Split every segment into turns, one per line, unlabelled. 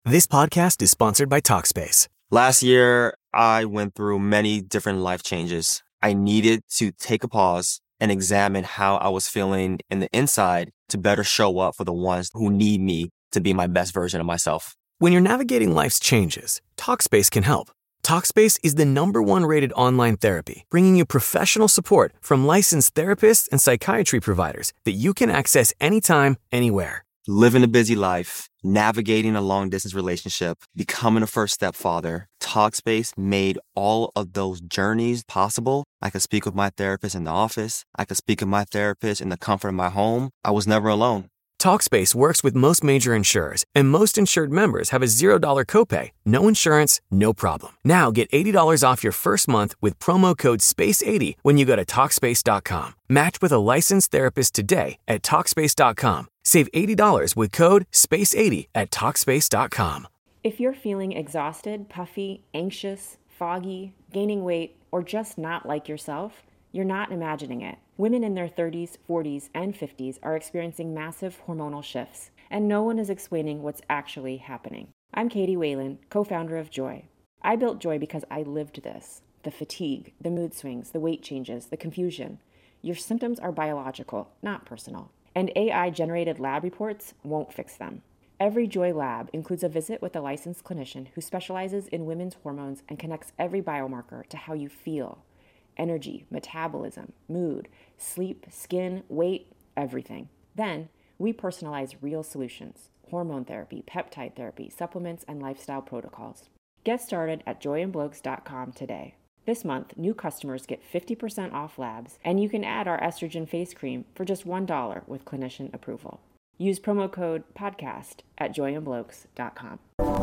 This podcast is sponsored by Talkspace.
Last year, I went through many different life changes. I needed to take a pause and examine how I was feeling in the inside to better show up for the ones who need me to be my best version of myself.
When you're navigating life's changes, Talkspace can help. Talkspace is the #1 rated online therapy, bringing you professional support from licensed therapists and psychiatry providers that you can access anytime, anywhere.
Living a busy life, navigating a long-distance relationship, becoming a first-step father, Talkspace made all of those journeys possible. I could speak with my therapist in the office. I could speak with my therapist in the comfort of my home. I was never alone.
Talkspace works with most major insurers, and most insured members have a $0 copay. No insurance, no problem. Now get $80 off your first month with promo code SPACE80 when you go to Talkspace.com. Match with a licensed therapist today at Talkspace.com. Save $80 with code SPACE80 at Talkspace.com.
If you're feeling exhausted, puffy, anxious, foggy, gaining weight, or just not like yourself, you're not imagining it. Women in their 30s, 40s, and 50s are experiencing massive hormonal shifts, and no one is explaining what's actually happening. I'm Katie Whalen, co-founder of Joy. I built Joy because I lived this. The fatigue, the mood swings, the weight changes, the confusion. Your symptoms are biological, not personal. And AI-generated lab reports won't fix them. Every Joy lab includes a visit with a licensed clinician who specializes in women's hormones and connects every biomarker to how you feel. Energy, metabolism, mood, sleep, skin, weight, everything. Then, we personalize real solutions: hormone therapy, peptide therapy, supplements, and lifestyle protocols. Get started at joyandblokes.com today. This month, new customers get 50% off labs, and you can add our estrogen face cream for just $1 with clinician approval. Use promo code PODCAST at joyandblokes.com.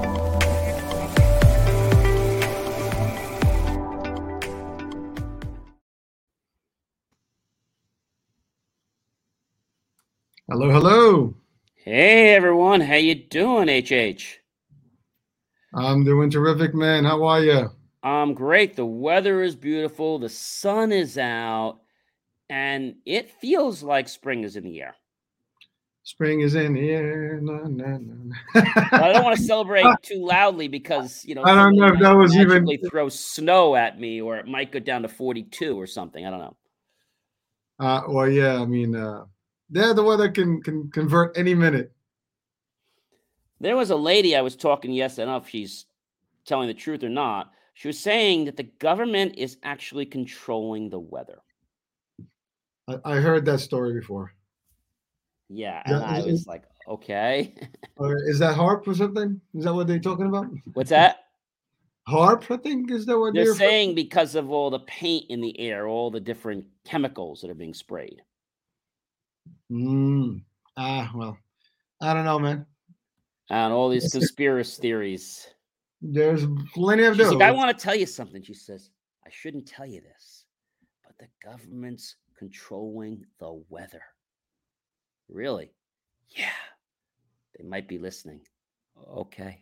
Hello, hello.
Hey everyone, how you doing, HH?
I'm doing terrific, man. How are you?
I'm great. The weather is beautiful. The sun is out, and it feels like spring is in the air.
Spring is in the air. No, no, no.
But I don't want to celebrate too loudly because
I don't know if that was even
throw snow at me, or it might go down to 42 or something. I don't know.
Well, yeah. I mean, the weather can convert any minute.
There was a lady I was talking yesterday. I don't know if she's telling the truth or not. She was saying that the government is actually controlling the weather.
I heard that story before.
Yeah, and I was like, okay.
Is that HAARP or something? Is that what they're talking about?
What's that?
HAARP, I think, is that what
they're saying? Because of all the paint in the air, all the different chemicals that are being sprayed.
Well, I don't know, man.
And all these conspiracy theories.
There's plenty of those.
Like, I want to tell you something. She says, I shouldn't tell you this, but the government's controlling the weather. Really? Yeah. They might be listening. Okay.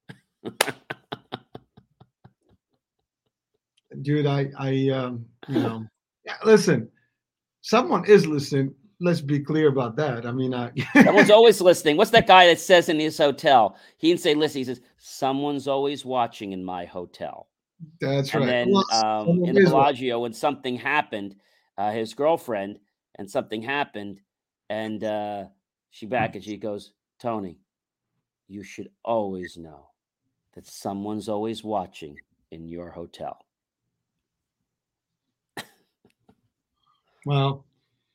Dude, listen, someone is listening. Let's be clear about that. I mean,
someone's always listening. What's that guy that says in his hotel? He didn't say listen. He says, someone's always watching in my hotel.
That's right.
And then in the Bellagio, when something happened, his girlfriend, and something happened, and she goes, Tony, you should always know that someone's always watching in your hotel.
Well,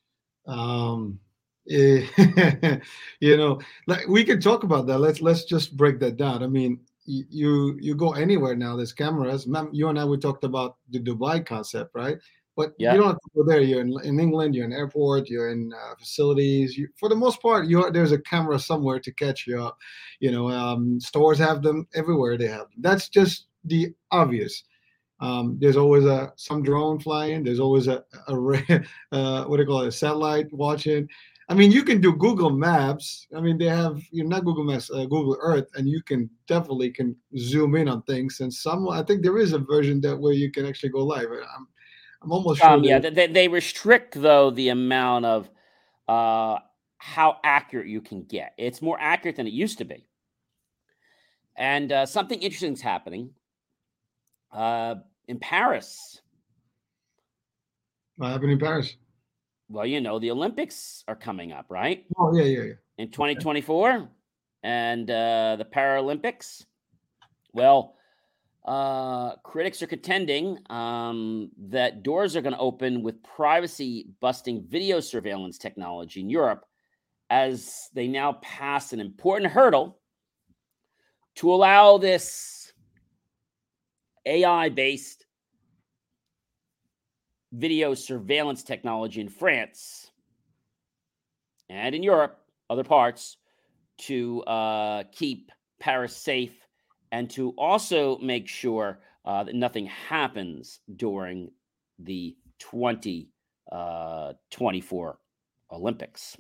like we can talk about that. Let's just break that down. I mean, you go anywhere now, there's cameras. You and I, we talked about the Dubai concept, right? But you don't have to go there. You're in England, you're in airport, you're in facilities. For the most part, there's a camera somewhere to catch you up. Stores have them everywhere. They have them. That's just the obvious. There's always some drone flying. There's always a satellite watching. I mean, you can do Google Maps. I mean, they have not Google Maps, Google Earth, and you can definitely zoom in on things. And I think there is a version where you can actually go live. I'm almost sure.
They restrict though the amount of how accurate you can get. It's more accurate than it used to be. And something interesting is happening in Paris.
What happened in Paris?
Well, the Olympics are coming up, right?
Oh, yeah.
In 2024 and the Paralympics. Well, critics are contending that doors are going to open with privacy-busting video surveillance technology in Europe as they now pass an important hurdle to allow this AI-based video surveillance technology in France and in Europe, other parts, to keep Paris safe and to also make sure that nothing happens during the 2024 Olympics.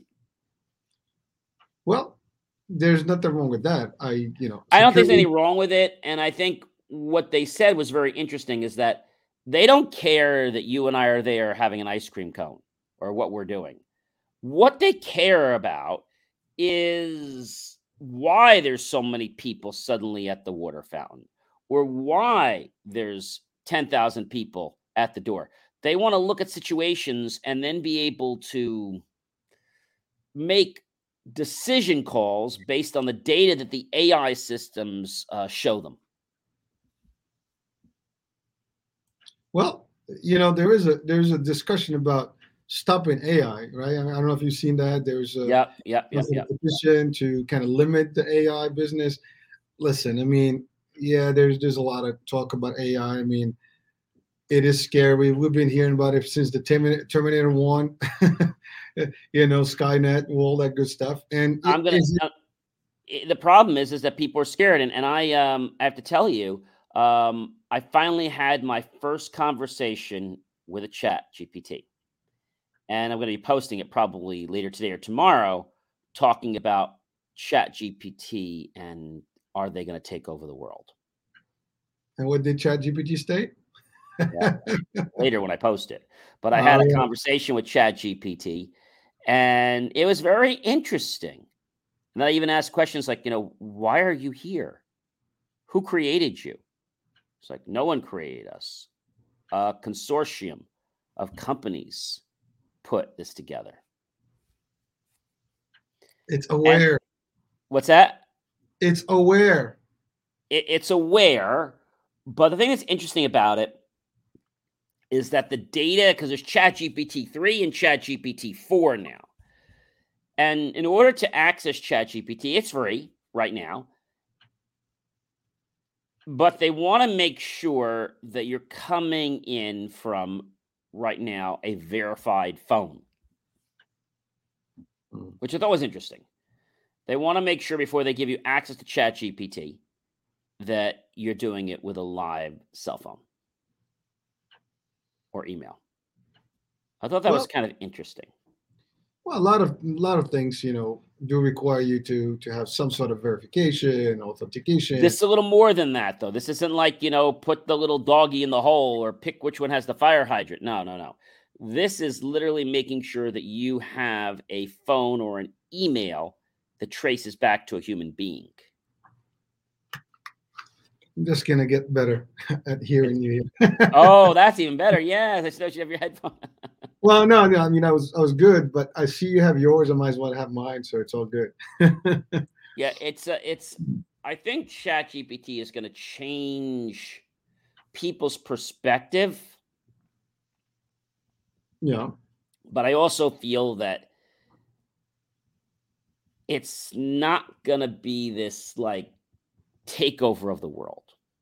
Well, there's nothing wrong with that. I don't
think there's anything wrong with it. And I think what they said was very interesting is that they don't care that you and I are there having an ice cream cone or what we're doing. What they care about is why there's so many people suddenly at the water fountain or why there's 10,000 people at the door. They want to look at situations and then be able to make decision calls based on the data that the AI systems show them.
Well, there's a discussion about stopping AI, right? I don't know if you've seen that. There's a petition to kind of limit the AI business. Listen, there's a lot of talk about AI. It is scary. We've been hearing about it since the Terminator 1, Skynet, all that good stuff. And
the problem is that people are scared. And I have to tell you, I finally had my first conversation with a Chat GPT. And I'm going to be posting it probably later today or tomorrow, talking about Chat GPT and are they going to take over the world?
And what did Chat GPT state?
Later when I post it. But I had a conversation with Chat GPT, and it was very interesting. And I even asked questions like, why are you here? Who created you? It's like, no one created us. A consortium of companies put this together.
It's aware.
And what's that?
It's aware.
It's aware. But the thing that's interesting about it is that the data, because there's ChatGPT 3 and ChatGPT 4 now. And in order to access ChatGPT, it's free right now. But they want to make sure that you're coming in from, right now, a verified phone, which I thought was interesting. They want to make sure before they give you access to ChatGPT that you're doing it with a live cell phone or email. I thought that was kind of interesting.
Well, a lot of things, do require you to have some sort of verification, authentication.
This is a little more than that, though. This isn't like, put the little doggy in the hole or pick which one has the fire hydrant. No. This is literally making sure that you have a phone or an email that traces back to a human being.
I'm just going to get better at hearing you.
Oh, that's even better. Yeah, I should have your headphone.
Well, no. I was good, but I see you have yours. I might as well have mine, so it's all good.
Yeah, it's. I think ChatGPT is going to change people's perspective.
Yeah,
but I also feel that it's not going to be this takeover of the world.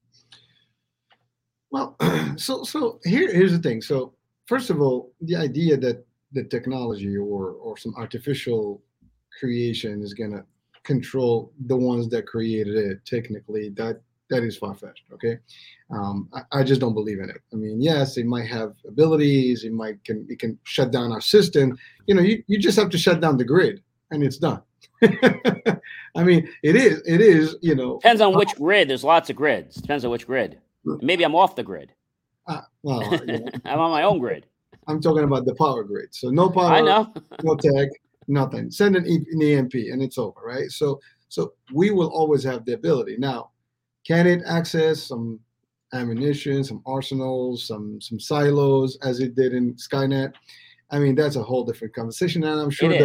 Well, so here's the thing. So first of all, the idea that the technology or some artificial creation is going to control the ones that created it, technically, that is far-fetched. Okay, I just don't believe in it. Yes, it might have abilities. It can shut down our system. You just have to shut down the grid, and it's done. It is.
Depends on which grid. There's lots of grids. Depends on which grid. Maybe I'm off the grid. I'm on my own grid.
I'm talking about the power grid. So no power.
I know.
No tech. Nothing. Send an EMP and it's over, right? So we will always have the ability. Now, Can it access some ammunition, some arsenals, some silos, as it did in Skynet? I mean, that's a whole different conversation, and I'm sure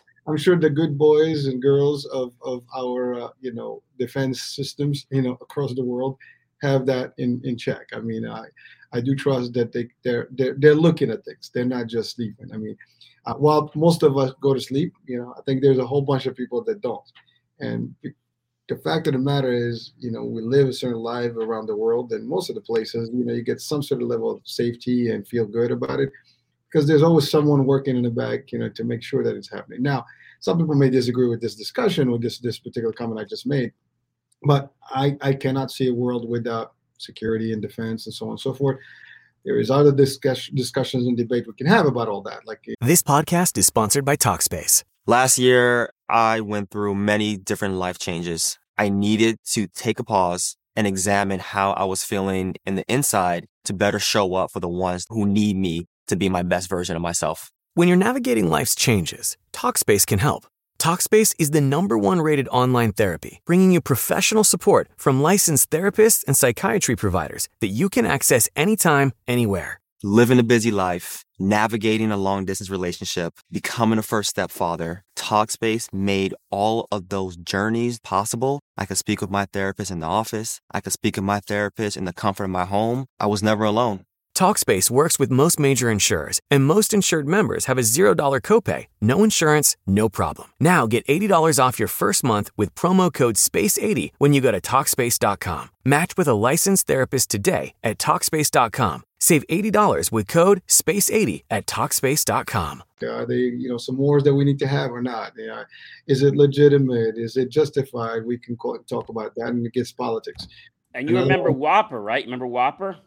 the good boys and girls of our defense systems across the world have that in check. I mean, I do trust that they're looking at things. They're not just sleeping. I mean, while most of us go to sleep, I think there's a whole bunch of people that don't. And the fact of the matter is, we live a certain life around the world, and most of the places, you get some sort of level of safety and feel good about it, because there's always someone working in the back, to make sure that it's happening. Now, some people may disagree with this discussion, with this particular comment I just made, but I cannot see a world without security and defense and so on and so forth. There is other discussions and debate we can have about all that.
This podcast is sponsored by Talkspace.
Last year, I went through many different life changes. I needed to take a pause and examine how I was feeling in the inside to better show up for the ones who need me to be my best version of myself.
When you're navigating life's changes, Talkspace can help. Talkspace is the #1 rated online therapy, bringing you professional support from licensed therapists and psychiatry providers that you can access anytime, anywhere.
Living a busy life, navigating a long-distance relationship, becoming a first-step father, Talkspace made all of those journeys possible. I could speak with my therapist in the office. I could speak with my therapist in the comfort of my home. I was never alone.
Talkspace works with most major insurers, and most insured members have a $0 copay. No insurance, no problem. Now get $80 off your first month with promo code SPACE80 when you go to Talkspace.com. Match with a licensed therapist today at Talkspace.com. Save $80 with code SPACE80 at Talkspace.com.
Are they, some wars that we need to have or not? Is it legitimate? Is it justified? We can talk about that, and it gets politics.
And you remember WOPR, right? Remember WOPR?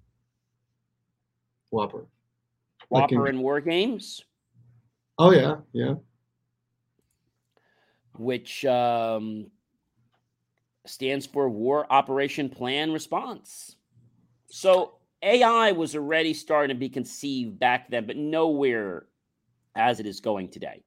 WOPR
in War Games.
Oh yeah.
Which stands for War Operation Plan Response. So AI was already starting to be conceived back then, but nowhere as it is going today.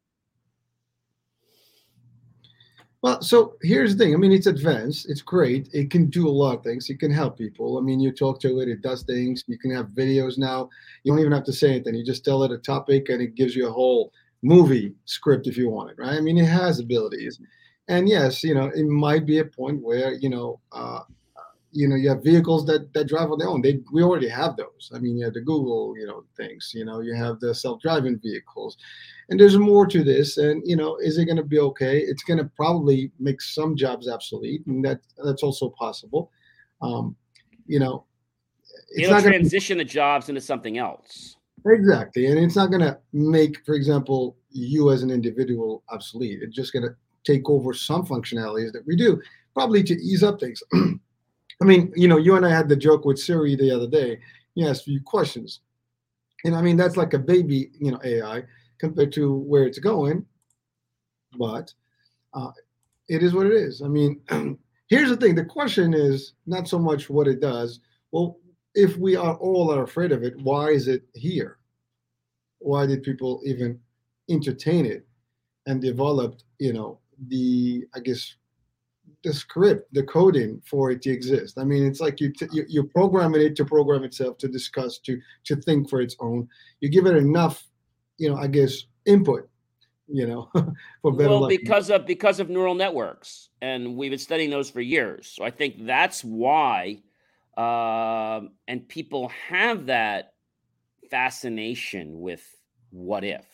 Well, so here's the thing. I mean, it's advanced. It's great. It can do a lot of things. It can help people. I mean, you talk to it. It does things. You can have videos now. You don't even have to say anything. You just tell it a topic, and it gives you a whole movie script if you want it, right? I mean, it has abilities. And yes, it might be a point where, you have vehicles that drive on their own. We already have those. I mean, you have the Google, things. You have the self-driving vehicles. And there's more to this, and is it going to be okay? It's going to probably make some jobs obsolete, and that's also possible. It's
It'll transition the jobs into something else.
Exactly, and it's not going to make, for example, you as an individual obsolete. It's just going to take over some functionalities that we do, probably to ease up things. I mean, you and I had the joke with Siri the other day. You asked a few questions, and I mean that's like a baby, AI. Compared to where it's going, but it is what it is. I mean, here's the thing. The question is not so much what it does. Well, if we all are afraid of it, why is it here? Why did people even entertain it and developed, the script, the coding for it to exist? I mean, it's like you're programming it to program itself, to discuss, to think for its own. You give it enough input, for better luck.
because of neural networks, and we've been studying those for years. So I think that's why, and people have that fascination with what if,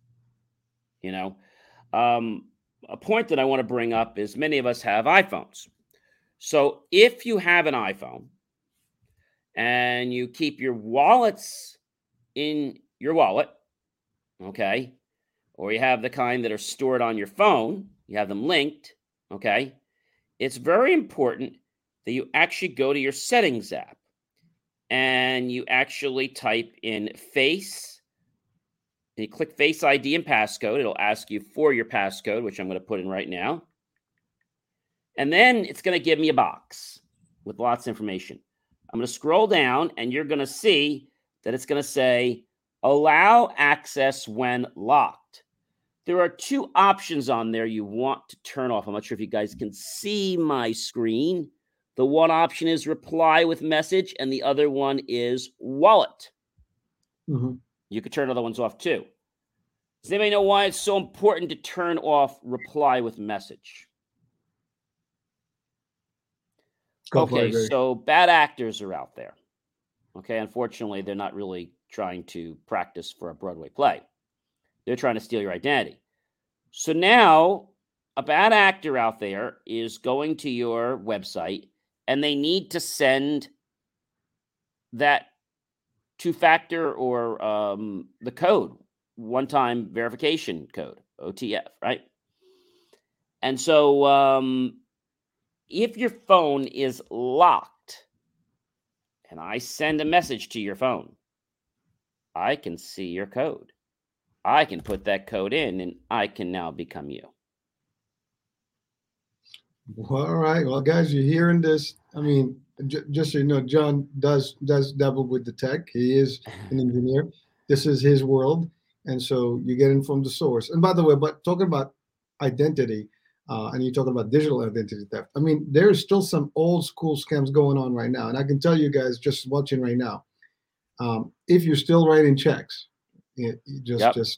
a point that I want to bring up is many of us have iPhones. So if you have an iPhone and you keep your wallets in your wallet, okay, or you have the kind that are stored on your phone, you have them linked, okay, it's very important that you actually go to your settings app and you actually type in Face, and you click Face ID and passcode. It'll ask you for your passcode, which I'm going to put in right now. And then it's going to give me a box with lots of information. I'm going to scroll down, and you're going to see that it's going to say, allow access when locked. There are two options on there you want to turn off. I'm not sure if you guys can see my screen, The one option is reply with message, and the other one is wallet.
Mm-hmm.
You could turn other ones off too. Does anybody know why it's so important to turn off reply with message? Okay, so bad actors are out there. Okay, unfortunately, they're not really trying to practice for a Broadway play. They're trying to steal your identity. So now a bad actor out there is going to your website and they need to send that two-factor or the code, one-time verification code, OTF, right? And so if your phone is locked and I send a message to your phone, I can see your code. I can put that code in and I can now become you.
All right. Well, guys, you're hearing this. I mean, just so you know, John does dabble with the tech. He is an engineer. This is his world. And so you're getting from the source. And by the way, but talking about identity, and you're talking about digital identity theft, I mean, there's still some old school scams going on right now. And I can tell you guys just watching right now, if you're still writing checks, just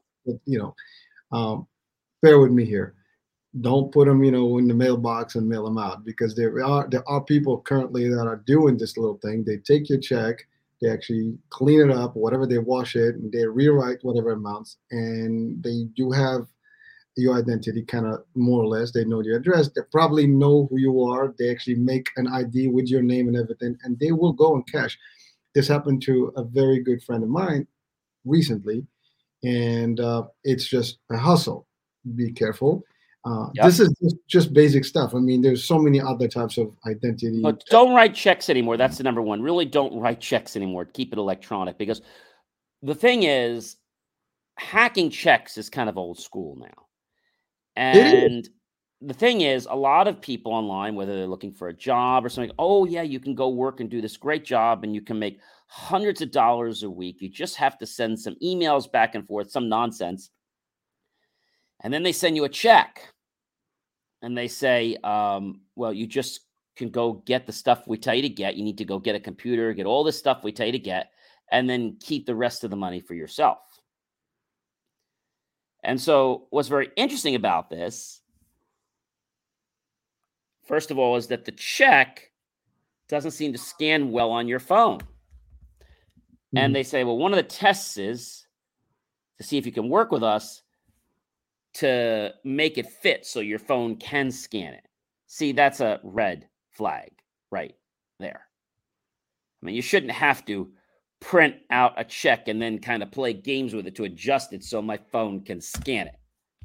bear with me here. Don't put them, in the mailbox and mail them out, because there are people currently that are doing this little thing. They take your check, they actually clean it up, whatever, they wash it, and they rewrite whatever amounts, and they do have your identity kind of more or less. They know your address. They probably know who you are. They actually make an ID with your name and everything, and they will go and cash. This happened to a very good friend of mine recently, and it's just a hustle. Be careful. This is just basic stuff. I mean, there's so many other types of identity.
But don't write checks anymore. That's the number one. Really don't write checks anymore. Keep it electronic, because the thing is, hacking checks is kind of old school now. And the thing is, a lot of people online, whether they're looking for a job or something, oh, yeah, you can go work and do this great job and you can make hundreds of dollars a week. You just have to send some emails back and forth, some nonsense. And then they send you a check and they say, well, you just can go get the stuff we tell you to get. You need to go get a computer, get all this stuff we tell you to get, and then keep the rest of the money for yourself. And so what's very interesting about this, first of all, is that the check doesn't seem to scan well on your phone. Mm-hmm. And they say, well, one of the tests is to see if you can work with us to make it fit so your phone can scan it. See, that's a red flag right there. I mean, you shouldn't have to print out a check and then kind of play games with it to adjust it so my phone can scan it.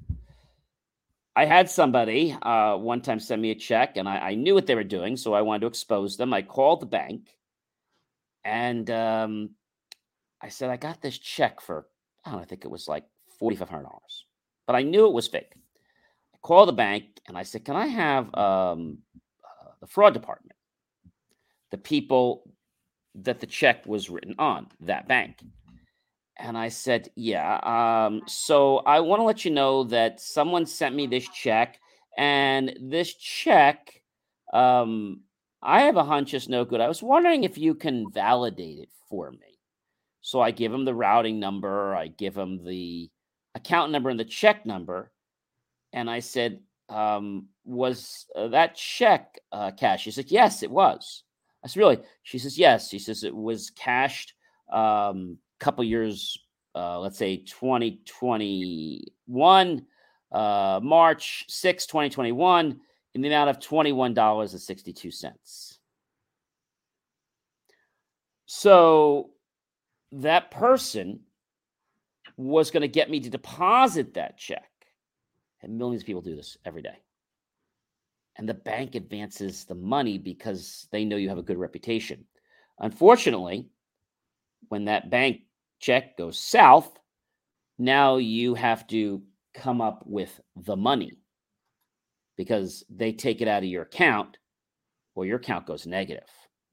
I had somebody one time send me a check, and I knew what they were doing, so I wanted to expose them. I called the bank, and I said, I got this check for, I think it was like $4,500, but I knew it was fake. I called the bank, and I said, can I have the fraud department, the people that the check was written on, that bank? And I said, yeah. So I want to let you know that someone sent me this check, and this check, I have a hunch it's no good. I was wondering if you can validate it for me. So I give him the routing number, I give him the account number and the check number. And I said, was that check cashed? She said, yes, it was. I said, really? She says, yes. She says it was cashed couple years, let's say 2021, March 6, 2021, in the amount of $21.62. So that person was going to get me to deposit that check. And millions of people do this every day. And the bank advances the money because they know you have a good reputation. Unfortunately, when that bank check goes south, now you have to come up with the money because they take it out of your account or your account goes negative.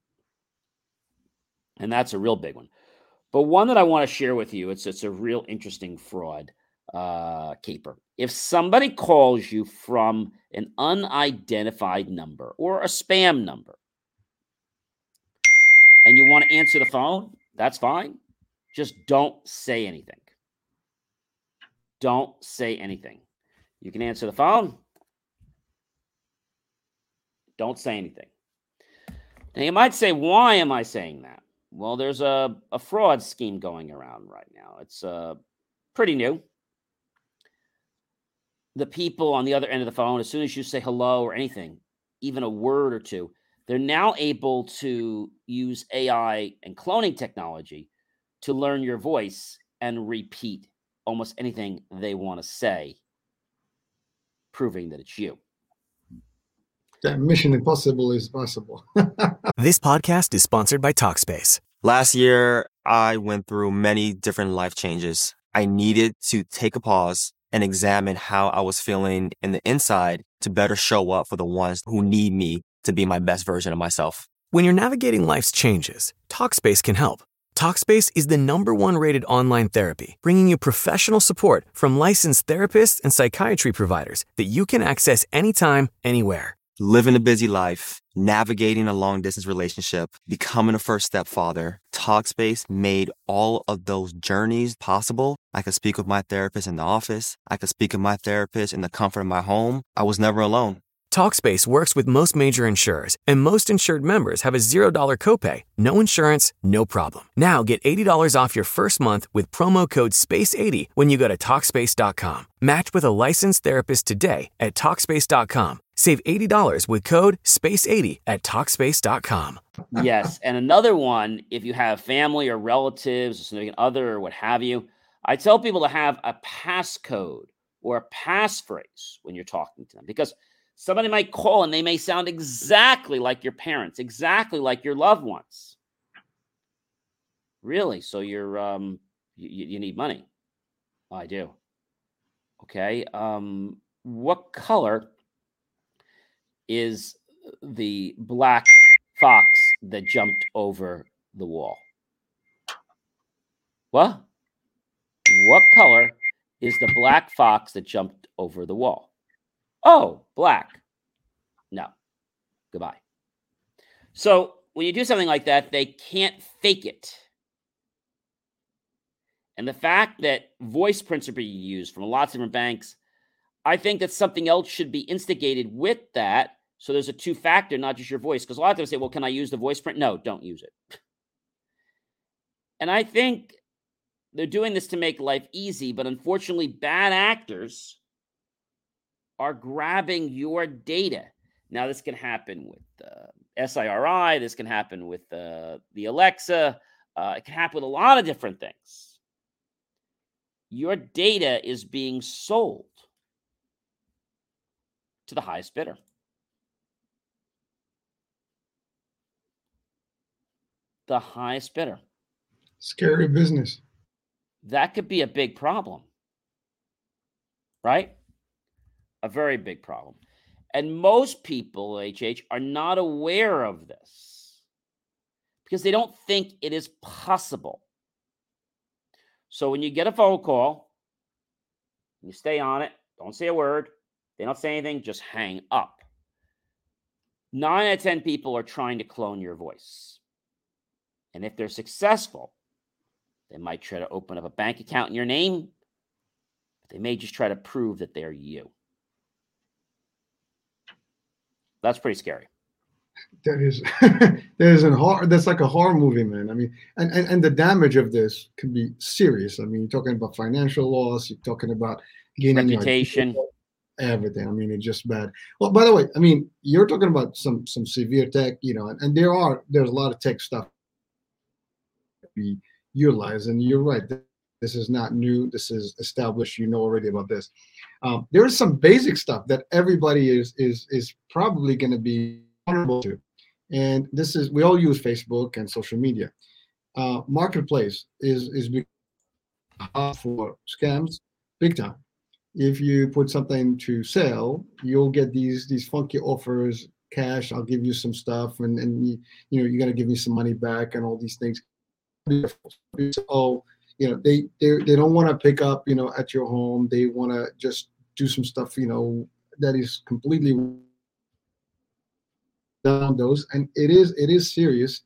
And that's a real big one. But one that I want to share with you, it's a real interesting fraud caper. If somebody calls you from an unidentified number or a spam number, and you want to answer the phone, that's fine. Just don't say anything. Don't say anything. You can answer the phone. Don't say anything. Now, you might say, why am I saying that? Well, there's a fraud scheme going around right now. It's pretty new. The people on the other end of the phone, as soon as you say hello or anything, even a word or two, they're now able to use AI and cloning technology to learn your voice and repeat almost anything they want to say, proving that it's you.
That Mission Impossible is possible.
This podcast is sponsored by Talkspace.
Last year, I went through many different life changes. I needed to take a pause and examine how I was feeling in the inside to better show up for the ones who need me to be my best version of myself.
When you're navigating life's changes, Talkspace can help. Talkspace is the #1 rated online therapy, bringing you professional support from licensed therapists and psychiatry providers that you can access anytime, anywhere.
Living a busy life, navigating a long-distance relationship, becoming a first-step father, Talkspace made all of those journeys possible. I could speak with my therapist in the office. I could speak with my therapist in the comfort of my home. I was never alone.
Talkspace works with most major insurers, and most insured members have a $0 copay. No insurance, no problem. Now get $80 off your first month with promo code SPACE80 when you go to Talkspace.com. Match with a licensed therapist today at Talkspace.com. Save $80 with code SPACE80 at Talkspace.com.
Yes, and another one, if you have family or relatives or significant other or what have you, I tell people to have a passcode or a passphrase when you're talking to them, because somebody might call and they may sound exactly like your parents, exactly like your loved ones. Really? So you're you need money? Oh, I do. Okay. What color is the black fox that jumped over the wall? What? What color is the black fox that jumped over the wall? Oh, black. No. Goodbye. So when you do something like that, they can't fake it. And the fact that voice prints are being used from lots of different banks, I think that something else should be instigated with that. So there's a two-factor, not just your voice. Because a lot of them say, well, can I use the voice print? No, don't use it. And I think they're doing this to make life easy, but unfortunately, bad actors are grabbing your data. Now, this can happen with SIRI. This can happen with the Alexa. It can happen with a lot of different things. Your data is being sold to the highest bidder. The highest bidder.
Scary business.
That could be a big problem, right? A very big problem. And most people, HH, are not aware of this because they don't think it is possible. So when you get a phone call, you stay on it, don't say a word, they don't say anything, just hang up. 9 out of 10 people are trying to clone your voice. And if they're successful, they might try to open up a bank account in your name, but they may just try to prove that they're you. That's pretty scary.
That is that's like a horror movie, man. I mean, and the damage of this could be serious. I mean, you're talking about financial loss, you're talking about gaining
reputation,
everything. I mean, it's just bad. Well, by the way, I mean, you're talking about some severe tech, you know, and there's a lot of tech stuff we utilize, and you're right. This is not new. This is established. You know already about this. There is some basic stuff that everybody is probably going to be vulnerable to, and this is, we all use Facebook and social media. Marketplace is for scams big time. If you put something to sell, you'll get these funky offers, cash. I'll give you some stuff, and you know, you're gonna give me some money back, and all these things. So, you know, they don't want to pick up, you know, at your home. They want to just do some stuff, you know, that is completely down those, and it is serious.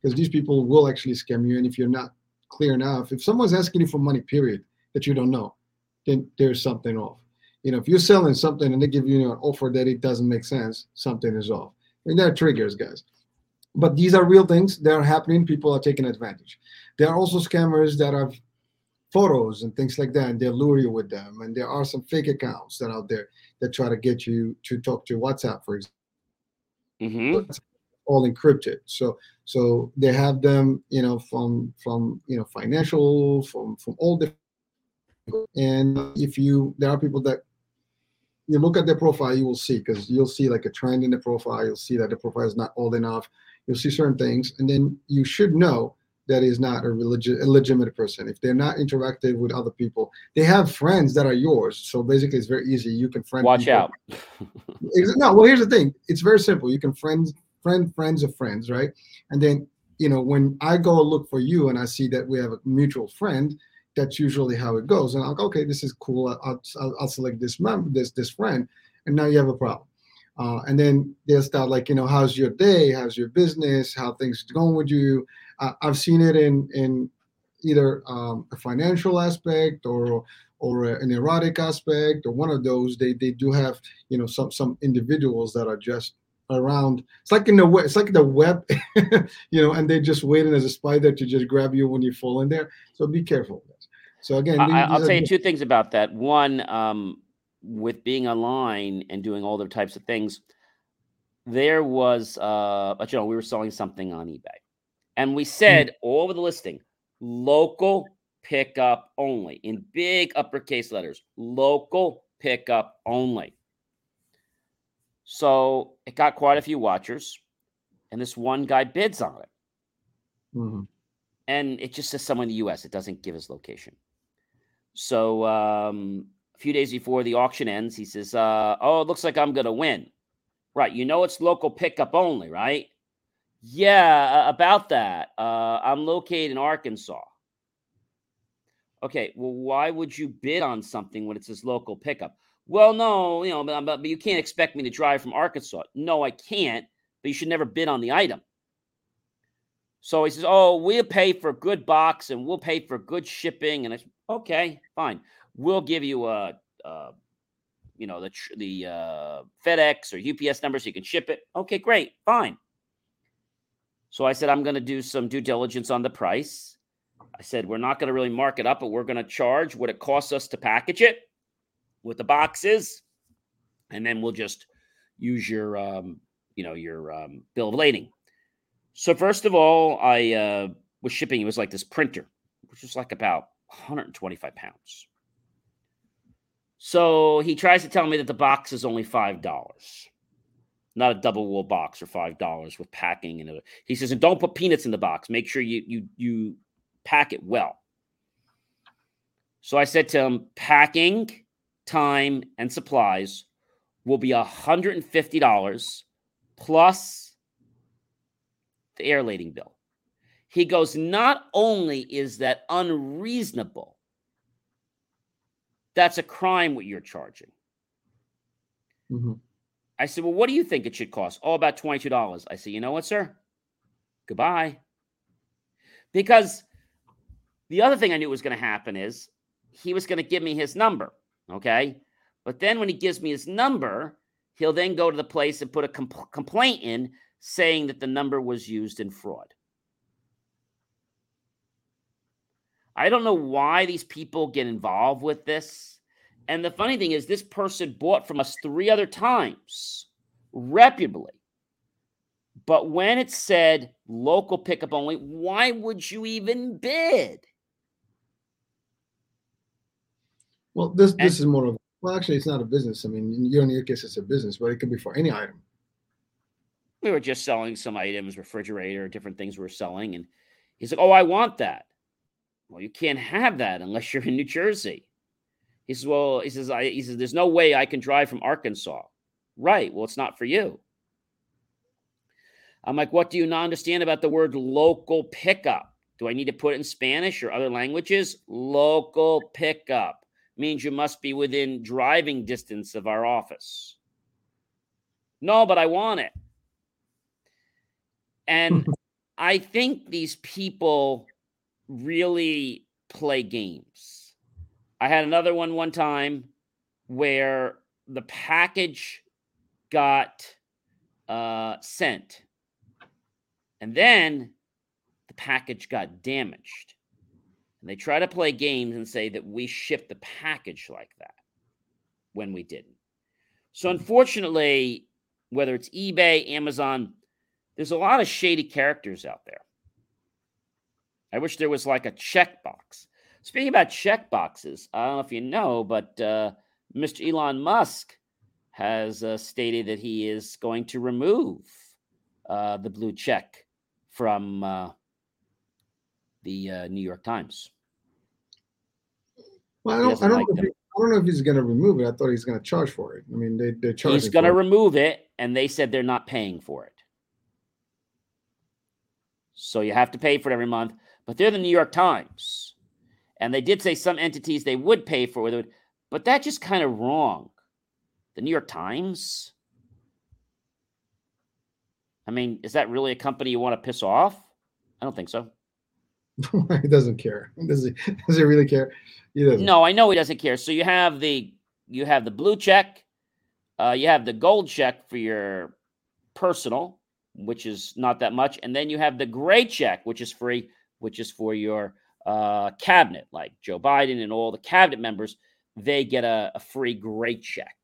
because these people will actually scam you. And if you're not clear enough, if someone's asking you for money, period, that you don't know, then there's something off. If you're selling something and they give you an offer that it doesn't make sense, something is off. And there are triggers, guys. But these are real things that are happening. People are taking advantage. There are also scammers that have photos and things like that, and they lure you with them. And there are some fake accounts that are out there that try to get you to talk to WhatsApp, for example.
Mm-hmm.
All encrypted. So they have them, from financial, from all different. And there are people that you look at their profile, you will see, because you'll see like a trend in the profile. You'll see that the profile is not old enough. You'll see certain things, and then you should know that is not a legitimate person. If they're not interactive with other people, they have friends that are yours. So basically, it's very easy. You can friend.
Watch out.
No, well, here's the thing. It's very simple. You can friends of friends, right? And then when I go look for you and I see that we have a mutual friend, that's usually how it goes. And I'll go, okay, this is cool. I'll select this friend, and now you have a problem. And then they'll start like, how's your day? How's your business? How things going with you? I've seen it in either a financial aspect or an erotic aspect, or one of those. They do have some individuals that are just around. It's like the web, and they're just waiting as a spider to just grab you when you fall in there. So be careful. So again,
I'll tell you two things about that. One, with being online and doing all the types of things, there was, we were selling something on eBay, and we said all over the listing, local pickup only, in big uppercase letters, local pickup only. So it got quite a few watchers, and this one guy bids on it.
Mm-hmm.
And it just says somewhere in the U.S. It doesn't give his location. So a few days before the auction ends, he says, it looks like I'm going to win. Right. It's local pickup only, right? Yeah, about that. I'm located in Arkansas. Okay, well, why would you bid on something when it says local pickup? Well, no, but you can't expect me to drive from Arkansas. No, I can't, but you should never bid on the item. So he says, we'll pay for a good box and we'll pay for good shipping. And I said, okay, fine. We'll give you the FedEx or UPS number so you can ship it. Okay, great, fine. So I said, I'm going to do some due diligence on the price. I said, we're not going to really mark it up, but we're going to charge what it costs us to package it with the boxes. And then we'll just use your bill of lading. So first of all, I was shipping. It was like this printer, which was like about 125 pounds. So he tries to tell me that the box is only $5, not a double wall box for $5 with packing. And he says, and don't put peanuts in the box. Make sure you pack it well. So I said to him, packing, time, and supplies will be $150 plus the air lading bill. He goes, not only is that unreasonable, that's a crime what you're charging.
Mm-hmm.
I said, well, what do you think it should cost? About $22. I said, you know what, sir? Goodbye. Because the other thing I knew was going to happen is he was going to give me his number, okay? But then when he gives me his number, he'll then go to the place and put a complaint in saying that the number was used in fraud. I don't know why these people get involved with this. And the funny thing is, this person bought from us 3 other times, reputably. But when it said local pickup only, why would you even bid?
Well, this is more of, well, actually, it's not a business. I mean, in your case, it's a business, but it could be for any item.
We were just selling some items, refrigerator, different things we were selling. And he's like, oh, I want that. Well, you can't have that unless you're in New Jersey. He says, there's no way I can drive from Arkansas. Right. Well, it's not for you. I'm like, what do you not understand about the word local pickup? Do I need to put it in Spanish or other languages? Local pickup means you must be within driving distance of our office. No, but I want it. And I think these people really play games. I had another one time where the package got sent, and then the package got damaged. And they try to play games and say that we shipped the package like that when we didn't. So unfortunately, whether it's eBay, Amazon, there's a lot of shady characters out there. I wish there was like a checkbox. Speaking about checkboxes, I don't know if you know, but Mr. Elon Musk has stated that he is going to remove the blue check from the New York Times.
Well, I don't know if he's going to remove it. I thought he's going to charge for it. I mean, they're charging.
He's going to remove it, and they said they're not paying for it. So you have to pay for it every month. But they're the New York Times. And they did say some entities they would pay for it. But that's just kind of wrong. The New York Times? I mean, is that really a company you want to piss off? I don't think so.
He doesn't care. Does he really care? He doesn't.
No, I know he doesn't care. So you have the blue check. You have the gold check for your personal, which is not that much. And then you have the gray check, which is free, which is for your cabinet, like Joe Biden and all the cabinet members. They get a free gray check.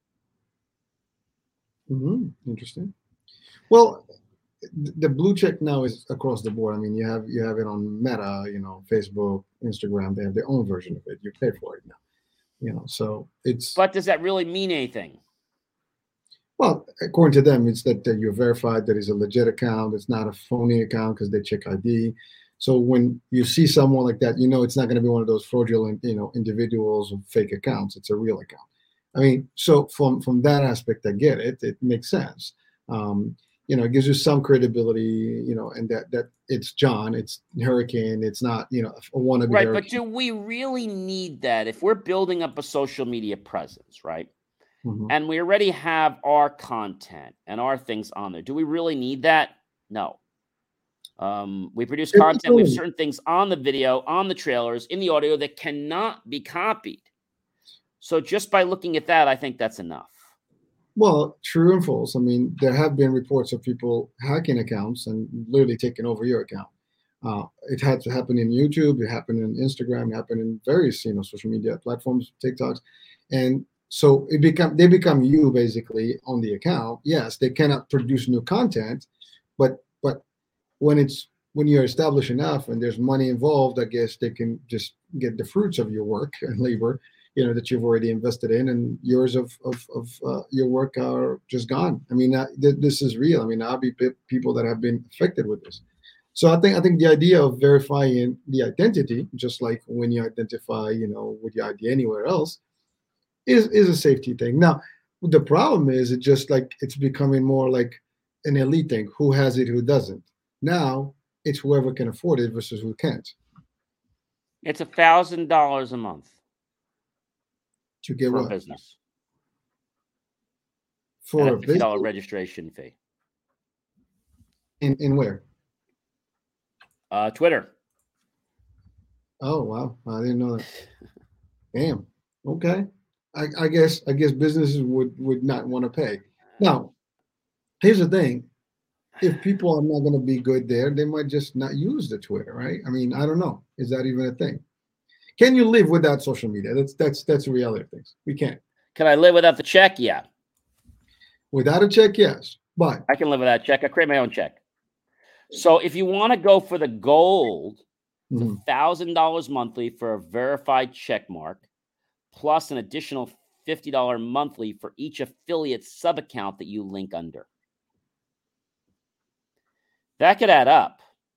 Mm-hmm. Interesting. Well, the blue check now is across the board. I mean, you have it on Meta, Facebook, Instagram. They have their own version of it. You pay for it now, so it's.
But does that really mean anything?
Well, according to them, it's that you're verified that it's a legit account. It's not a phony account because they check ID. So when you see someone like that, it's not going to be one of those fraudulent, individuals with fake accounts. It's a real account. I mean, so from that aspect, I get it. It makes sense. It gives you some credibility, and that it's John, it's Hurricane, it's not, a wannabe.
Right,
Hurricane.
but do we really need that if we're building up a social media presence, right? Mm-hmm. And we already have our content and our things on there. Do we really need that? No. We produce content. We have certain things on the video, on the trailers, in the audio that cannot be copied. So just by looking at that, I think that's enough.
Well, true and false. I mean, there have been reports of people hacking accounts and literally taking over your account. It had to happen in YouTube. It happened in Instagram. It happened in various, social media platforms, TikToks, and so they become you basically on the account. Yes, they cannot produce new content, but when you're established enough and there's money involved, I guess they can just get the fruits of your work and labor, that you've already invested in, and years of your work are just gone. I mean, this is real. I mean, I'll be people that have been affected with this. So I think the idea of verifying the identity, just like when you identify, with your ID anywhere else, is a safety thing. Now, the problem is it's becoming more like an elite thing. Who has it, who doesn't? Now it's whoever can afford it versus who can't.
It's $1,000 a month
to get
for
what?
A business.
For
a $50 registration fee.
In where?
Twitter.
Oh wow, I didn't know that. Damn. Okay. I guess businesses would not want to pay. Now, here's the thing. If people are not going to be good there, they might just not use the Twitter, right? I mean, I don't know. Is that even a thing? Can you live without social media? That's the reality of things. We can't.
Can I live without the check? Yeah.
Without a check, yes. But
I can live without a check. I create my own check. So if you want to go for the gold, it's $1,000 monthly for a verified check mark, plus an additional $50 monthly for each affiliate sub-account that you link under. That could add up.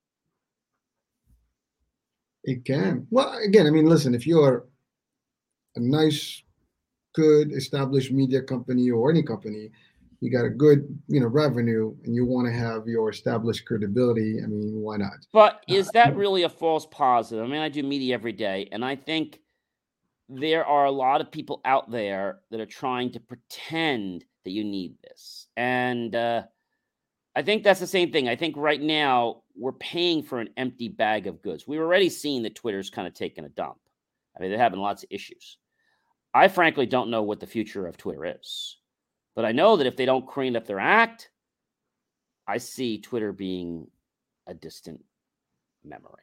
It can. Well, again, I mean, listen, if you're a nice, good, established media company or any company, you got a good, revenue, and you want to have your established credibility, I mean, why not?
But is that really a false positive? I mean, I do media every day, and I think there are a lot of people out there that are trying to pretend that you need this. And I think that's the same thing. I think right now we're paying for an empty bag of goods. We've already seen that Twitter's kind of taken a dump. I mean, they're having lots of issues. I frankly don't know what the future of Twitter is. But I know that if they don't clean up their act, I see Twitter being a distant memory.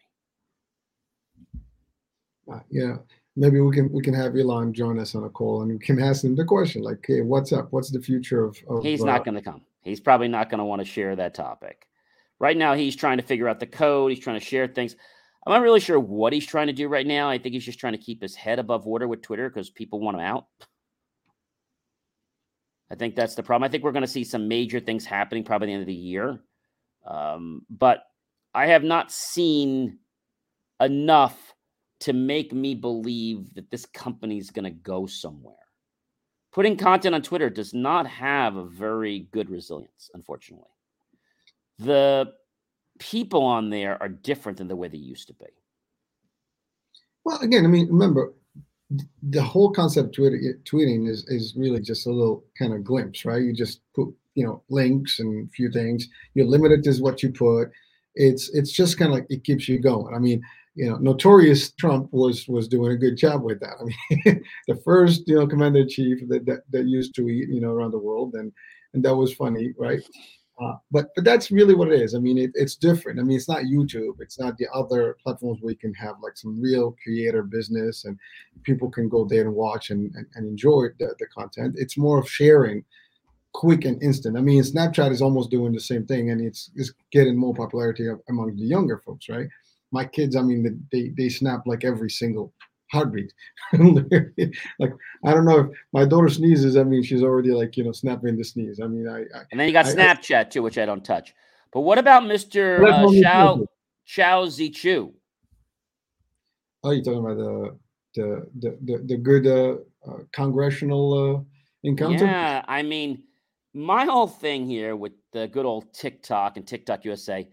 Yeah, maybe we can have Elon join us on a call and we can ask him the question like, hey, what's up? What's the future of
He's not going to come. He's probably not going to want to share that topic. Right now, he's trying to figure out the code. He's trying to share things. I'm not really sure what he's trying to do right now. I think he's just trying to keep his head above water with Twitter because people want him out. I think that's the problem. I think we're going to see some major things happening probably at the end of the year. But I have not seen enough to make me believe that this company is going to go somewhere. Putting content on Twitter does not have a very good resilience, unfortunately. The people on there are different than the way they used to be.
Well, again, I mean, remember, the whole concept of tweeting is really just a little kind of glimpse, right? You just put, links and a few things. You're limited to what you put. It's just kind of like it keeps you going. I mean, notorious Trump was doing a good job with that. I mean, the first, commander-in-chief that used to tweet, around the world, and that was funny, right? But that's really what it is. I mean, it's different. I mean, it's not YouTube. It's not the other platforms where you can have like some real creator business and people can go there and watch and enjoy the content. It's more of sharing, quick and instant. I mean, Snapchat is almost doing the same thing, and it's getting more popularity among the younger folks, right? My kids, I mean, they snap like every single heartbeat. Like, I don't know if my daughter sneezes, I mean, she's already like, snapping the sneeze. I mean,
and then you got Snapchat too, which I don't touch. But what about Mr. Xiao Zichu?
Oh, you're talking about the good congressional encounter?
Yeah, I mean, my whole thing here with the good old TikTok and TikTok USA,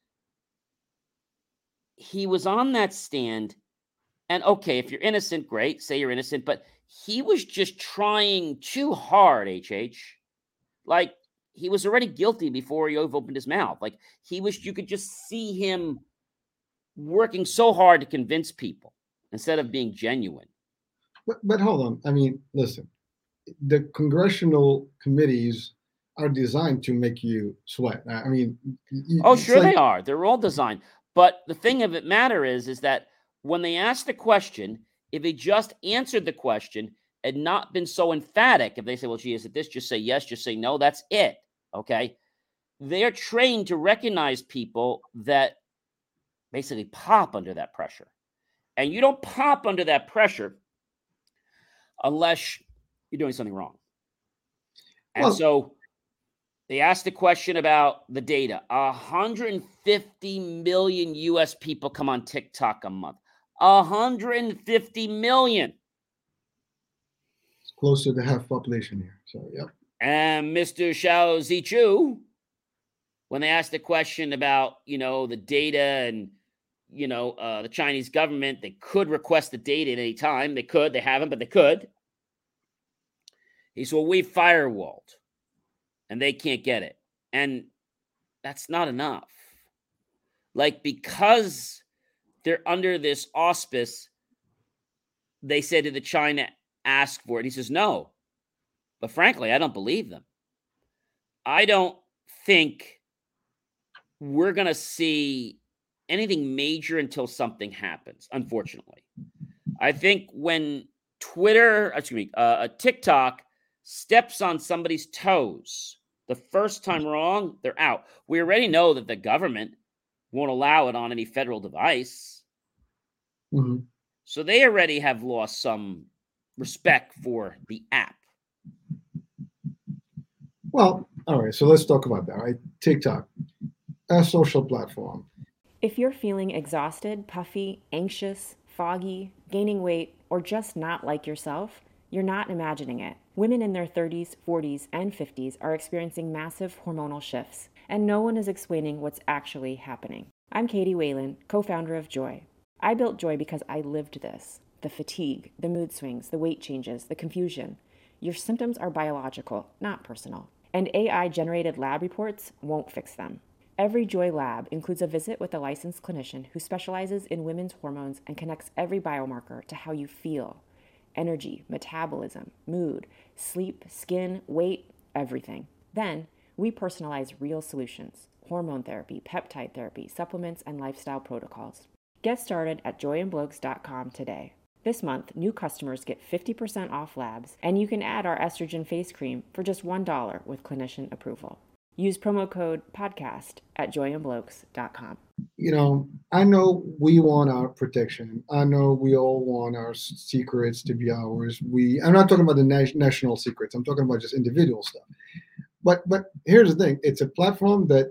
he was on that stand. And okay, if you're innocent, great, say you're innocent, but he was just trying too hard, HH. Like, he was already guilty before he opened his mouth. Like, you could just see him working so hard to convince people instead of being genuine.
But hold on. I mean, listen, the congressional committees are designed to make you sweat. I mean,
sure they are. They're all designed. But the thing of it matter is that when they ask the question, if they just answered the question and not been so emphatic, if they say, well, gee, is it this? Just say yes, just say no. That's it. Okay. They're trained to recognize people that basically pop under that pressure. And you don't pop under that pressure unless you're doing something wrong. And so they asked the question about the data. 150 million U.S. people come on TikTok a month. 150 million.
It's close to the half population here. So, yep.
And Mr. Xiao Zichu, when they asked the question about, the data and, the Chinese government, they could request the data at any time. They could. They haven't, but they could. He said, well, we firewalled, and they can't get it. And that's not enough. Like, because they're under this auspice, they said to China, ask for it. He says, no. But frankly, I don't believe them. I don't think we're going to see anything major until something happens, unfortunately. I think when TikTok steps on somebody's toes the first time wrong, they're out. We already know that the government won't allow it on any federal device.
Mm-hmm.
So they already have lost some respect for the app.
Well, all right. So let's talk about that, right? TikTok, a social platform.
If you're feeling exhausted, puffy, anxious, foggy, gaining weight, or just not like yourself, you're not imagining it. Women in their 30s, 40s, and 50s are experiencing massive hormonal shifts, and no one is explaining what's actually happening. I'm Katie Whalen, co-founder of Joy. I built Joy because I lived this. The fatigue, the mood swings, the weight changes, the confusion. Your symptoms are biological, not personal. And AI-generated lab reports won't fix them. Every Joy Lab includes a visit with a licensed clinician who specializes in women's hormones and connects every biomarker to how you feel. Energy, metabolism, mood, sleep, skin, weight, everything. Then, we personalize real solutions: hormone therapy, peptide therapy, supplements, and lifestyle protocols. Get started at joyandblokes.com today. This month, new customers get 50% off labs, and you can add our estrogen face cream for just $1 with clinician approval. Use promo code podcast at joyandblokes.com.
I know we want our protection. I know we all want our secrets to be ours. I'm not talking about the national secrets. I'm talking about just individual stuff. But here's the thing: it's a platform that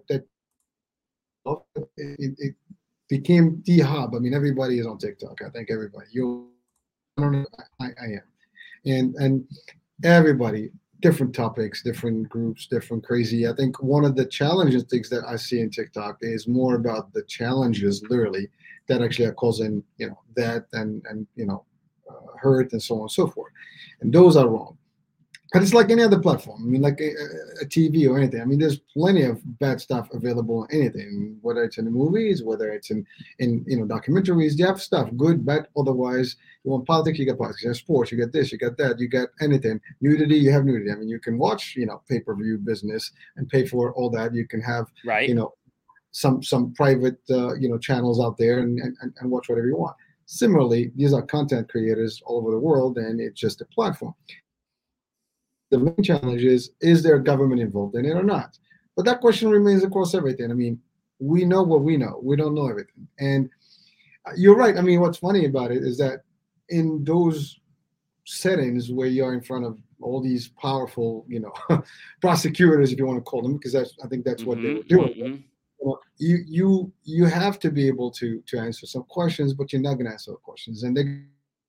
it became the hub. I mean, everybody is on TikTok. I think everybody. I am, and everybody. Different topics, different groups, different crazy. I think one of the challenges things that I see in TikTok is more about the challenges, literally, that actually are causing, that and hurt and so on and so forth. And those are wrong. But it's like any other platform. I mean, like a TV or anything. I mean, there's plenty of bad stuff available on anything, whether it's in the movies, whether it's in documentaries. You have stuff, good, bad, otherwise. You want politics, you got politics. You have sports, you got this, you got that, you got anything. Nudity, you have nudity. I mean, you can watch, pay-per-view business and pay for all that. You can have, some private, channels out there and watch whatever you want. Similarly, these are content creators all over the world, and it's just a platform. The main challenge is there government involved in it or not? But that question remains across everything. I mean, we know what we know. We don't know everything. And you're right. I mean, what's funny about it is that in those settings where you're in front of all these powerful, prosecutors, if you want to call them, because I think that's what they were doing. You have to be able to answer some questions, but you're not going to answer the questions. And they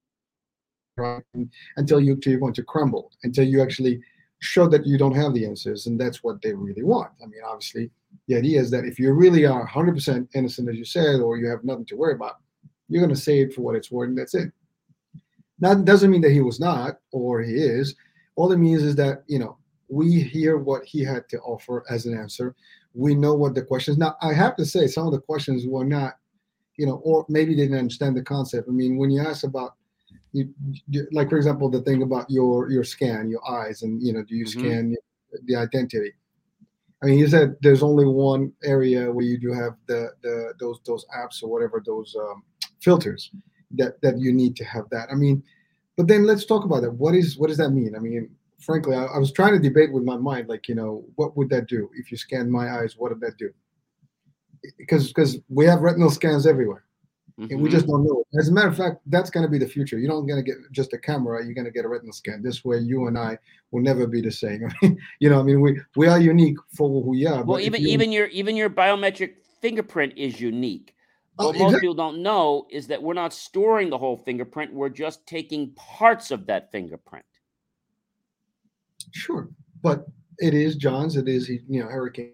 until you're going to crumble, until you actually show that you don't have the answers, and that's what they really want. I mean, obviously, the idea is that if you really are 100% innocent, as you said, or you have nothing to worry about, you're going to say it for what it's worth, and that's it. That doesn't mean that he was not, or he is. All it means is that, we hear what he had to offer as an answer. We know what the questions. Now, I have to say, some of the questions were not, or maybe they didn't understand the concept. I mean, when you ask about, like, for example, the thing about your scan, your eyes, and do you scan the identity? I mean, you said there's only one area where you do have those apps or whatever, those filters that you need to have that. I mean, but then let's talk about that. What does that mean? I mean, frankly, I was trying to debate with my mind, like, what would that do if you scan my eyes? What would that do? Because we have retinal scans everywhere. And we just don't know. As a matter of fact, that's going to be the future. You're not going to get just a camera. You're going to get a retinal scan. This way, you and I will never be the same. I mean, we are unique for who we are.
Well, even your biometric fingerprint is unique. What most people don't know is that we're not storing the whole fingerprint. We're just taking parts of that fingerprint.
Sure, but it is John's. It is Hurricane.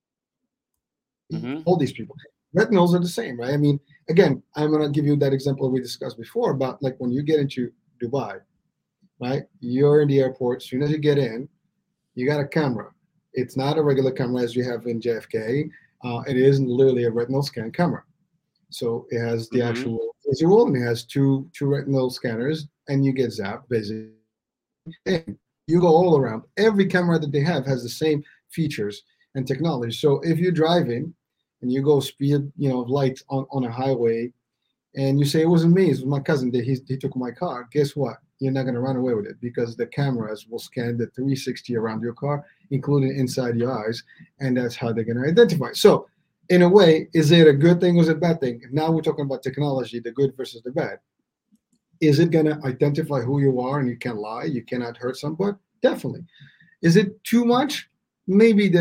All these people. Retinals are the same, right? I mean, again, I'm going to give you that example we discussed before about, like, when you get into Dubai, right? You're in the airport. As soon as you get in, you got a camera. It's not a regular camera as you have in JFK. It is literally a retinal scan camera. So it has the actual visual, and it has two retinal scanners, and you get zapped, basically. And you go all around. Every camera that they have has the same features and technology. So if you're driving, and you go speed, light on a highway, and you say, it wasn't me, it was my cousin, he took my car. Guess what? You're not going to run away with it, because the cameras will scan the 360 around your car, including inside your eyes, and that's how they're going to identify. So, in a way, is it a good thing or is it a bad thing? Now we're talking about technology, the good versus the bad. Is it going to identify who you are and you can't lie, you cannot hurt somebody? Definitely. Is it too much? Maybe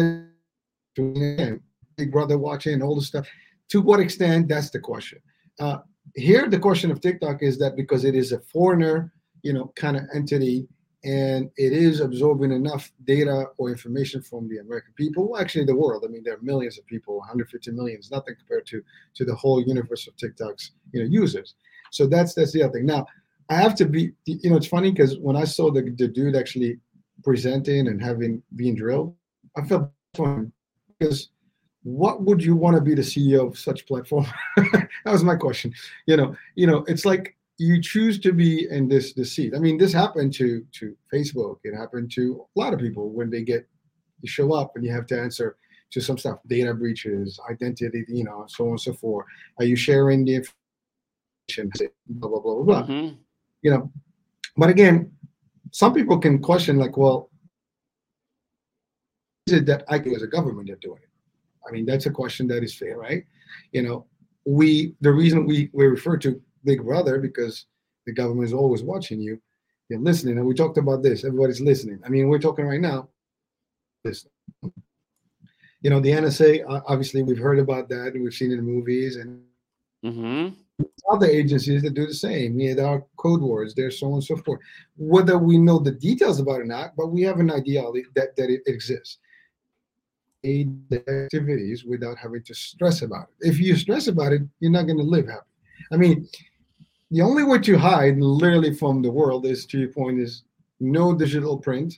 Big Brother watching, all this stuff. To what extent? That's the question. Here, the question of TikTok is that because it is a foreigner, kind of entity, and it is absorbing enough data or information from the American people, actually the world. I mean, there are millions of people, 150 million is nothing compared to the whole universe of TikTok's users. So that's the other thing. Now, I have to be, it's funny because when I saw the dude actually presenting and being drilled, I felt fun because what would you want to be the CEO of such platform? That was my question. It's like you choose to be in this seat. I mean, this happened to Facebook. It happened to a lot of people when you show up and you have to answer to some stuff, data breaches, identity, so on and so forth. Are you sharing the information? Blah blah blah blah blah.
Mm-hmm.
But again, some people can question like, well, is it that I do as a government are doing it? I mean, that's a question that is fair, right? The reason we refer to Big Brother because the government is always watching you. They're listening, and we talked about this. Everybody's listening. I mean, we're talking right now. Listen. The NSA. Obviously, we've heard about that, and we've seen it in movies, and other agencies that do the same. There are code words. There's so on and so forth. Whether we know the details about it or not, but we have an idea that it exists. The activities without having to stress about it. If you stress about it, you're not going to live happy. I mean, the only way to hide literally from the world is, to your point, is no digital print,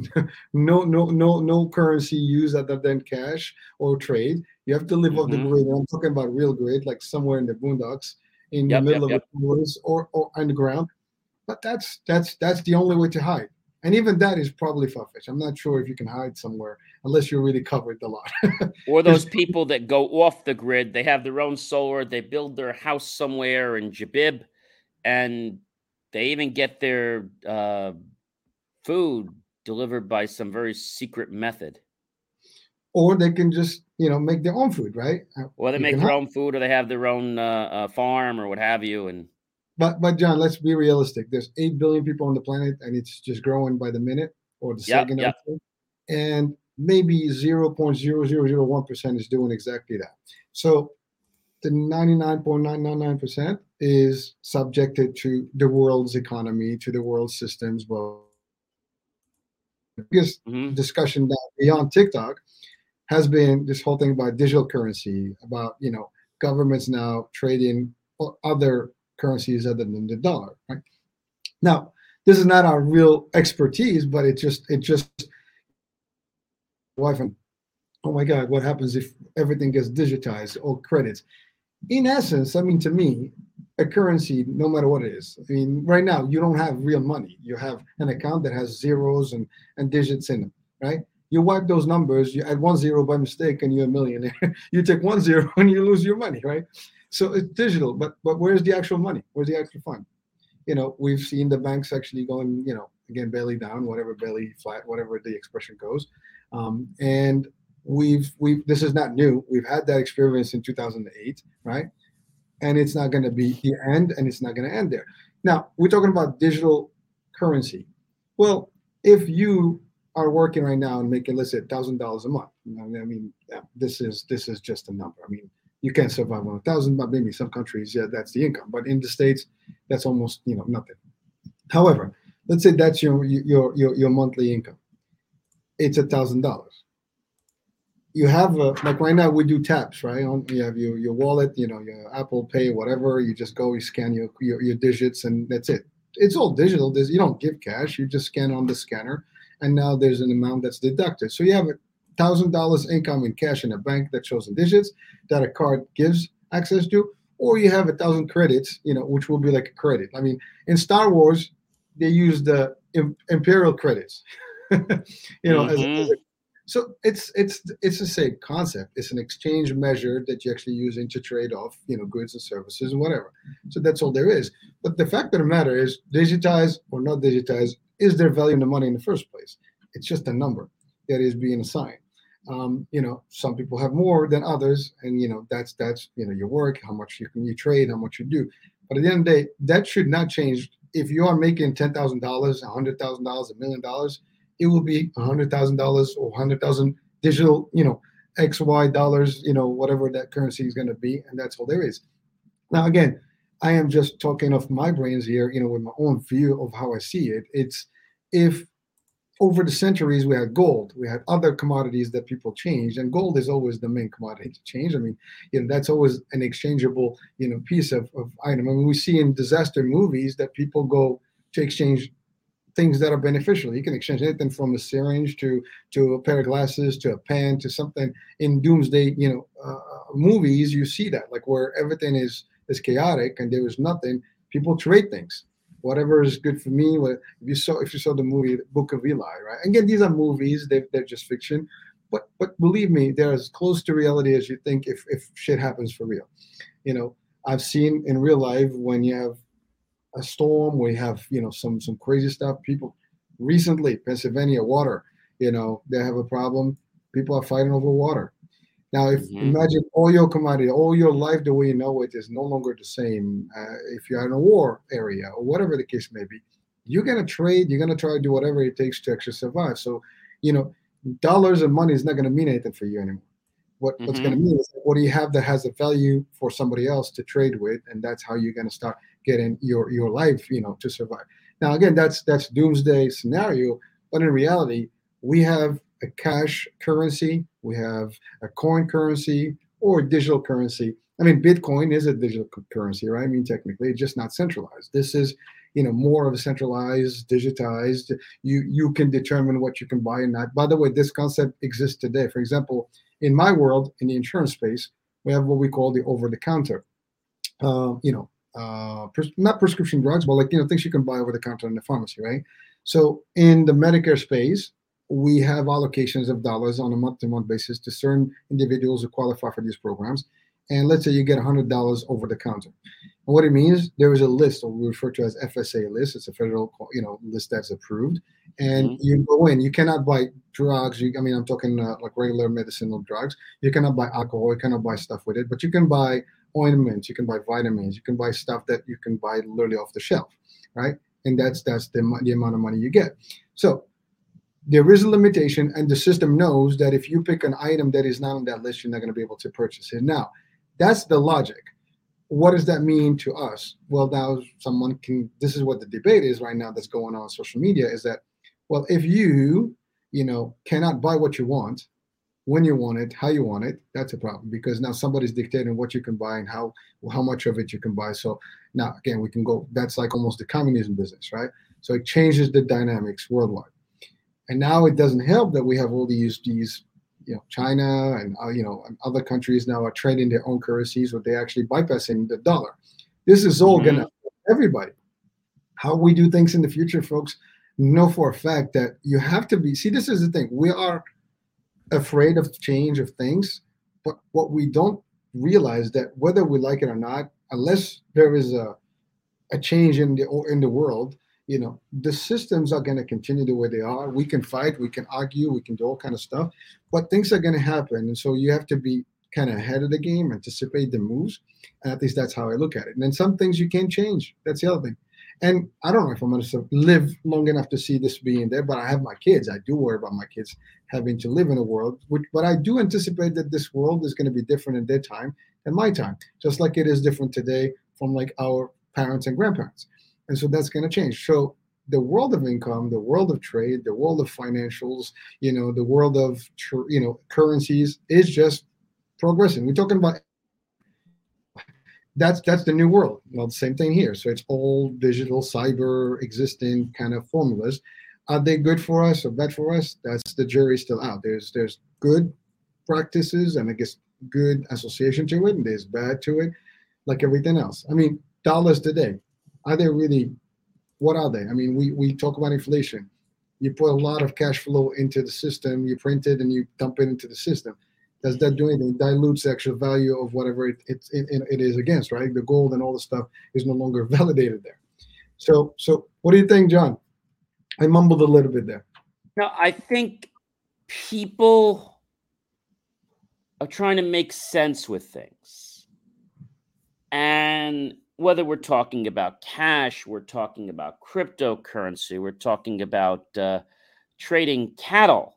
no currency used other than cash or trade. You have to live off the grid. I'm talking about real grid, like somewhere in the boondocks, in the middle of the forest or underground. But that's the only way to hide. And even that is probably far-fetched. I'm not sure if you can hide somewhere unless you're really covered a lot.
Or those people that go off the grid, they have their own solar, they build their house somewhere in Jabib, and they even get their food delivered by some very secret method.
Or they can just, make their own food, right?
Or they make their own food, or they have their own farm or what have you.
But John, let's be realistic. There's 8 billion people on the planet, and it's just growing by the minute or the second. And maybe 0.0001% is doing exactly that. So the 99.999% is subjected to the world's economy, to the world's systems. Well, the biggest discussion that beyond TikTok has been this whole thing about digital currency, about governments now trading other currencies other than the dollar. Right now, this is not our real expertise, but it just wife and oh my God, what happens if everything gets digitized or credits? In essence, I mean, to me, a currency, no matter what it is. I mean, right now you don't have real money. You have an account that has zeros and digits in them, right? You wipe those numbers, you add 1 0 by mistake, and you're a millionaire. You take 1 0 and you lose your money, right? So it's digital, but where's the actual money? Where's the actual fund? We've seen the banks actually going, again, belly down, whatever, belly flat, whatever the expression goes. And we've this is not new. We've had that experience in 2008, right? And it's not going to be the end, and it's not going to end there. Now, we're talking about digital currency. Well, if you are working right now and making, let's say, $1,000 a month, I mean, this is just a number. I mean, you can't survive on 1,000, but maybe some countries, that's the income. But in the States, that's almost nothing. However, let's say that's your monthly income. It's $1,000. You have like right now we do taps, right? You have your wallet, your Apple Pay, whatever. You just go, you scan your digits, and that's it. It's all digital. You don't give cash. You just scan on the scanner, and now there's an amount that's deducted. So you have $1,000 income in cash in a bank that shows in digits that a card gives access to, or you have 1,000 credits, which will be like a credit. I mean, in Star Wars, they use the Imperial credits, so it's the same concept. It's an exchange measure that you actually use to trade off, goods and services and whatever. So that's all there is. But the fact of the matter is, digitized or not digitized, is there value in the money in the first place? It's just a number that is being assigned. Some people have more than others, and that's your work, how much you trade, how much you do. But at the end of the day, that should not change. If you are making $10,000, $100,000, $1 million, it will be $100,000 or 100,000 digital, XY dollars, whatever that currency is going to be, and that's all there is. Now, again, I am just talking off my brains here, with my own view of how I see it. It's if over the centuries we had gold, we had other commodities that people changed, and gold is always the main commodity to change. I mean, that's always an exchangeable, piece of item. I mean, we see in disaster movies that people go to exchange things that are beneficial. You can exchange anything from a syringe to a pair of glasses to a pen to something. In doomsday, movies, you see that, like, where everything is chaotic and there is nothing. People trade things. Whatever is good for me. If you saw the movie Book of Eli, right? Again, these are movies. They're just fiction. But believe me, they're as close to reality as you think if shit happens for real. I've seen in real life when you have a storm, we have some crazy stuff. People recently, Pennsylvania water, they have a problem. People are fighting over water. Now, if imagine all your commodity, all your life, the way you know it is no longer the same. If you're in a war area or whatever the case may be, you're gonna trade. You're gonna try to do whatever it takes to actually survive. So, dollars and money is not gonna mean anything for you anymore. What's going to mean is, what do you have that has a value for somebody else to trade with, and that's how you're going to start getting your life, to survive. Now, again, that's doomsday scenario, but in reality, we have a cash currency, we have a coin currency or digital currency. I mean, Bitcoin is a digital currency, right? I mean, technically, it's just not centralized. This is, more of a centralized, digitized. You can determine what you can buy and not. By the way, this concept exists today. For example, in my world, in the insurance space, we have what we call the over-the-counter. Not prescription drugs, but things you can buy over the counter in the pharmacy, right? So in the Medicare space, we have allocations of dollars on a month-to-month basis to certain individuals who qualify for these programs. And let's say you get $100 over the counter. And what it means, there is a list, or we refer to as FSA list. It's a federal, list that's approved. And you go in. You cannot buy drugs. I'm talking like regular medicinal drugs. You cannot buy alcohol. You cannot buy stuff with it. But you can buy ointments. You can buy vitamins. You can buy stuff that you can buy literally off the shelf, right? And that's the amount of money you get. So there is a limitation, and the system knows that if you pick an item that is not on that list, you're not going to be able to purchase it. Now, that's the logic. What does that mean to us? Well, now this is what the debate is right now that's going on social media, is that, well, if you cannot buy what you want, when you want it, how you want it, that's a problem, because now somebody's dictating what you can buy and how much of it you can buy. So now, again, we can go, that's like almost the communism business, right? So it changes the dynamics worldwide. And now it doesn't help that we have all these China and and other countries now are trading their own currencies, or they're actually bypassing the dollar. This is all going to affect everybody. How we do things in the future, folks, know for a fact that you have to be. See, this is the thing. We are afraid of change of things, but what we don't realize that whether we like it or not, unless there is a change in the world, the systems are going to continue the way they are. We can fight, we can argue, we can do all kind of stuff, but things are going to happen. And so you have to be kind of ahead of the game, anticipate the moves. And at least that's how I look at it. And then some things you can't change. That's the other thing. And I don't know if I'm going to live long enough to see this being there, but I have my kids. I do worry about my kids having to live in a world, but I do anticipate that this world is going to be different in their time than my time, just like it is different today from like our parents and grandparents. And so that's going to change. So the world of income, the world of trade, the world of financials, the world of, currencies is just progressing. We're talking about that's the new world. Well, the same thing here. So it's all digital, cyber, existing kind of formulas. Are they good for us or bad for us? That's the jury still out. There's good practices and I guess good association to it, and there's bad to it, like everything else. I mean, dollars today, are they really, what are they? I mean, we talk about inflation. You put a lot of cash flow into the system, you print it and you dump it into the system. Does that do anything? It dilutes the actual value of whatever it is against, right? The gold and all the stuff is no longer validated there. So what do you think, John? I mumbled a little bit there.
No, I think people are trying to make sense with things. And whether we're talking about cash, we're talking about cryptocurrency, we're talking about trading cattle,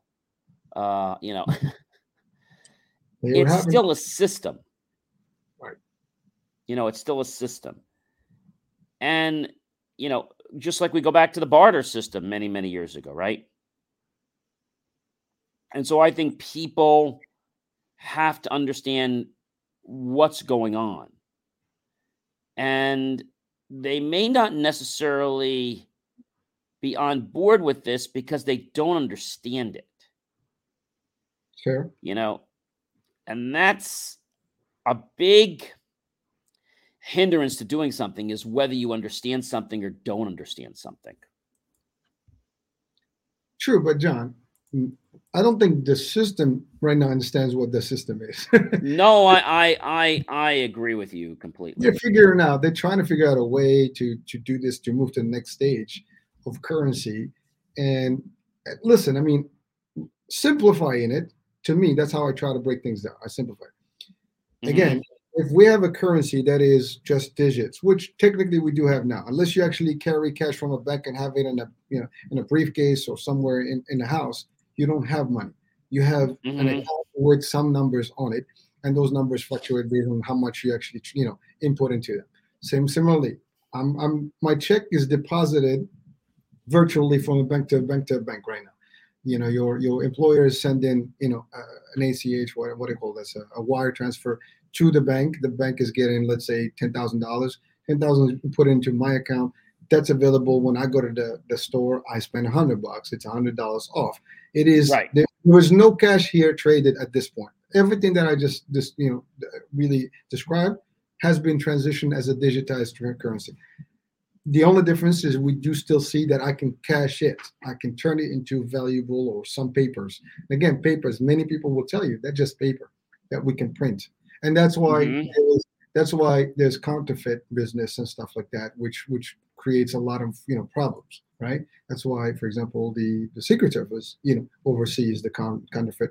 it's still a system.
Right.
It's still a system. And, just like we go back to the barter system many, many years ago, right? And so I think people have to understand what's going on. And they may not necessarily be on board with this because they don't understand it.
Sure.
And that's a big hindrance to doing something, is whether you understand something or don't understand something.
True, but John, I don't think the system right now understands what the system is.
No, I agree with you completely.
They're figuring out. They're trying to figure out a way to do this, to move to the next stage of currency. And listen, I mean, simplifying it, to me, that's how I try to break things down. I simplify. Again, if we have a currency that is just digits, which technically we do have now, unless you actually carry cash from a bank and have it in a briefcase or somewhere in the house, you don't have money. You have an account with some numbers on it, and those numbers fluctuate based on how much you actually input into them. Similarly, my check is deposited virtually from a bank to a bank to a bank right now. Your employer is sending an ACH, what do you call this, a wire transfer to the bank. The bank is getting, let's say, $10,000. $10,000 put into my account. That's available when I go to the store. I spend $100. It's $100 off. It is right. There was no cash here traded at this point. Everything that I just really described has been transitioned as a digitized currency. The only difference is we do still see that I can cash it. I can turn it into valuable or some papers. Again, papers, many people will tell you that's just paper that we can print. And that's why there's counterfeit business and stuff like that, which creates a lot of problems, right? That's why, for example, the Secret Service oversees the counterfeit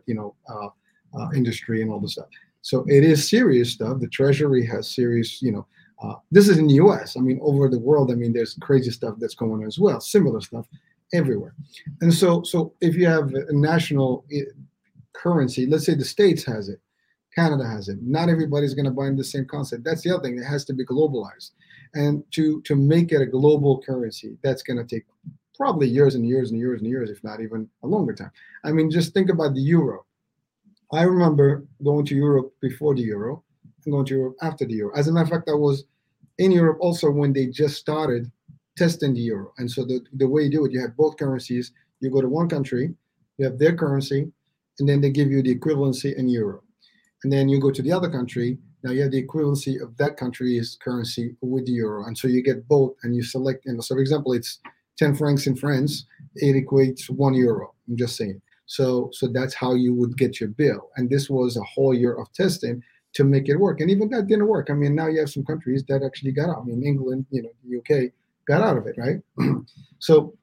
industry and all this stuff. So it is serious stuff. The Treasury has serious this is in the U.S. I mean, over the world, I mean, there's crazy stuff that's going on as well, similar stuff everywhere. And so if you have a national currency, let's say the States has it, Canada has it, not everybody's going to buy into the same concept. That's the other thing. It has to be globalized. And to make it a global currency, that's going to take probably years and years and years and years, if not even a longer time. I mean, just think about the euro. I remember going to Europe before the euro and going to Europe after the euro. As a matter of fact, I was in Europe also when they just started testing the euro. And so the way you do it, you have both currencies. You go to one country, you have their currency, and then they give you the equivalency in euro. And then you go to the other country, now you have the equivalency of that country's currency with the euro. And so you get both, and you select, so for example, it's 10 francs in France, it equates 1 euro. I'm just saying. So that's how you would get your bill. And this was a whole year of testing to make it work. And even that didn't work. I mean, now you have some countries that actually got out. I mean, England, the UK got out of it, right? So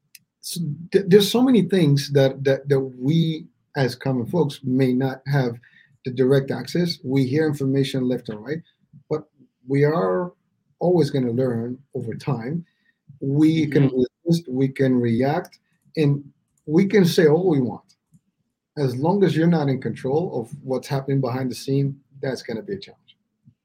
there's so many things that we as common folks may not have the direct access. We hear information left and right, but we are always going to learn over time. We can resist, we can react, and we can say all we want. As long as you're not in control of what's happening behind the scene, that's going to be a challenge.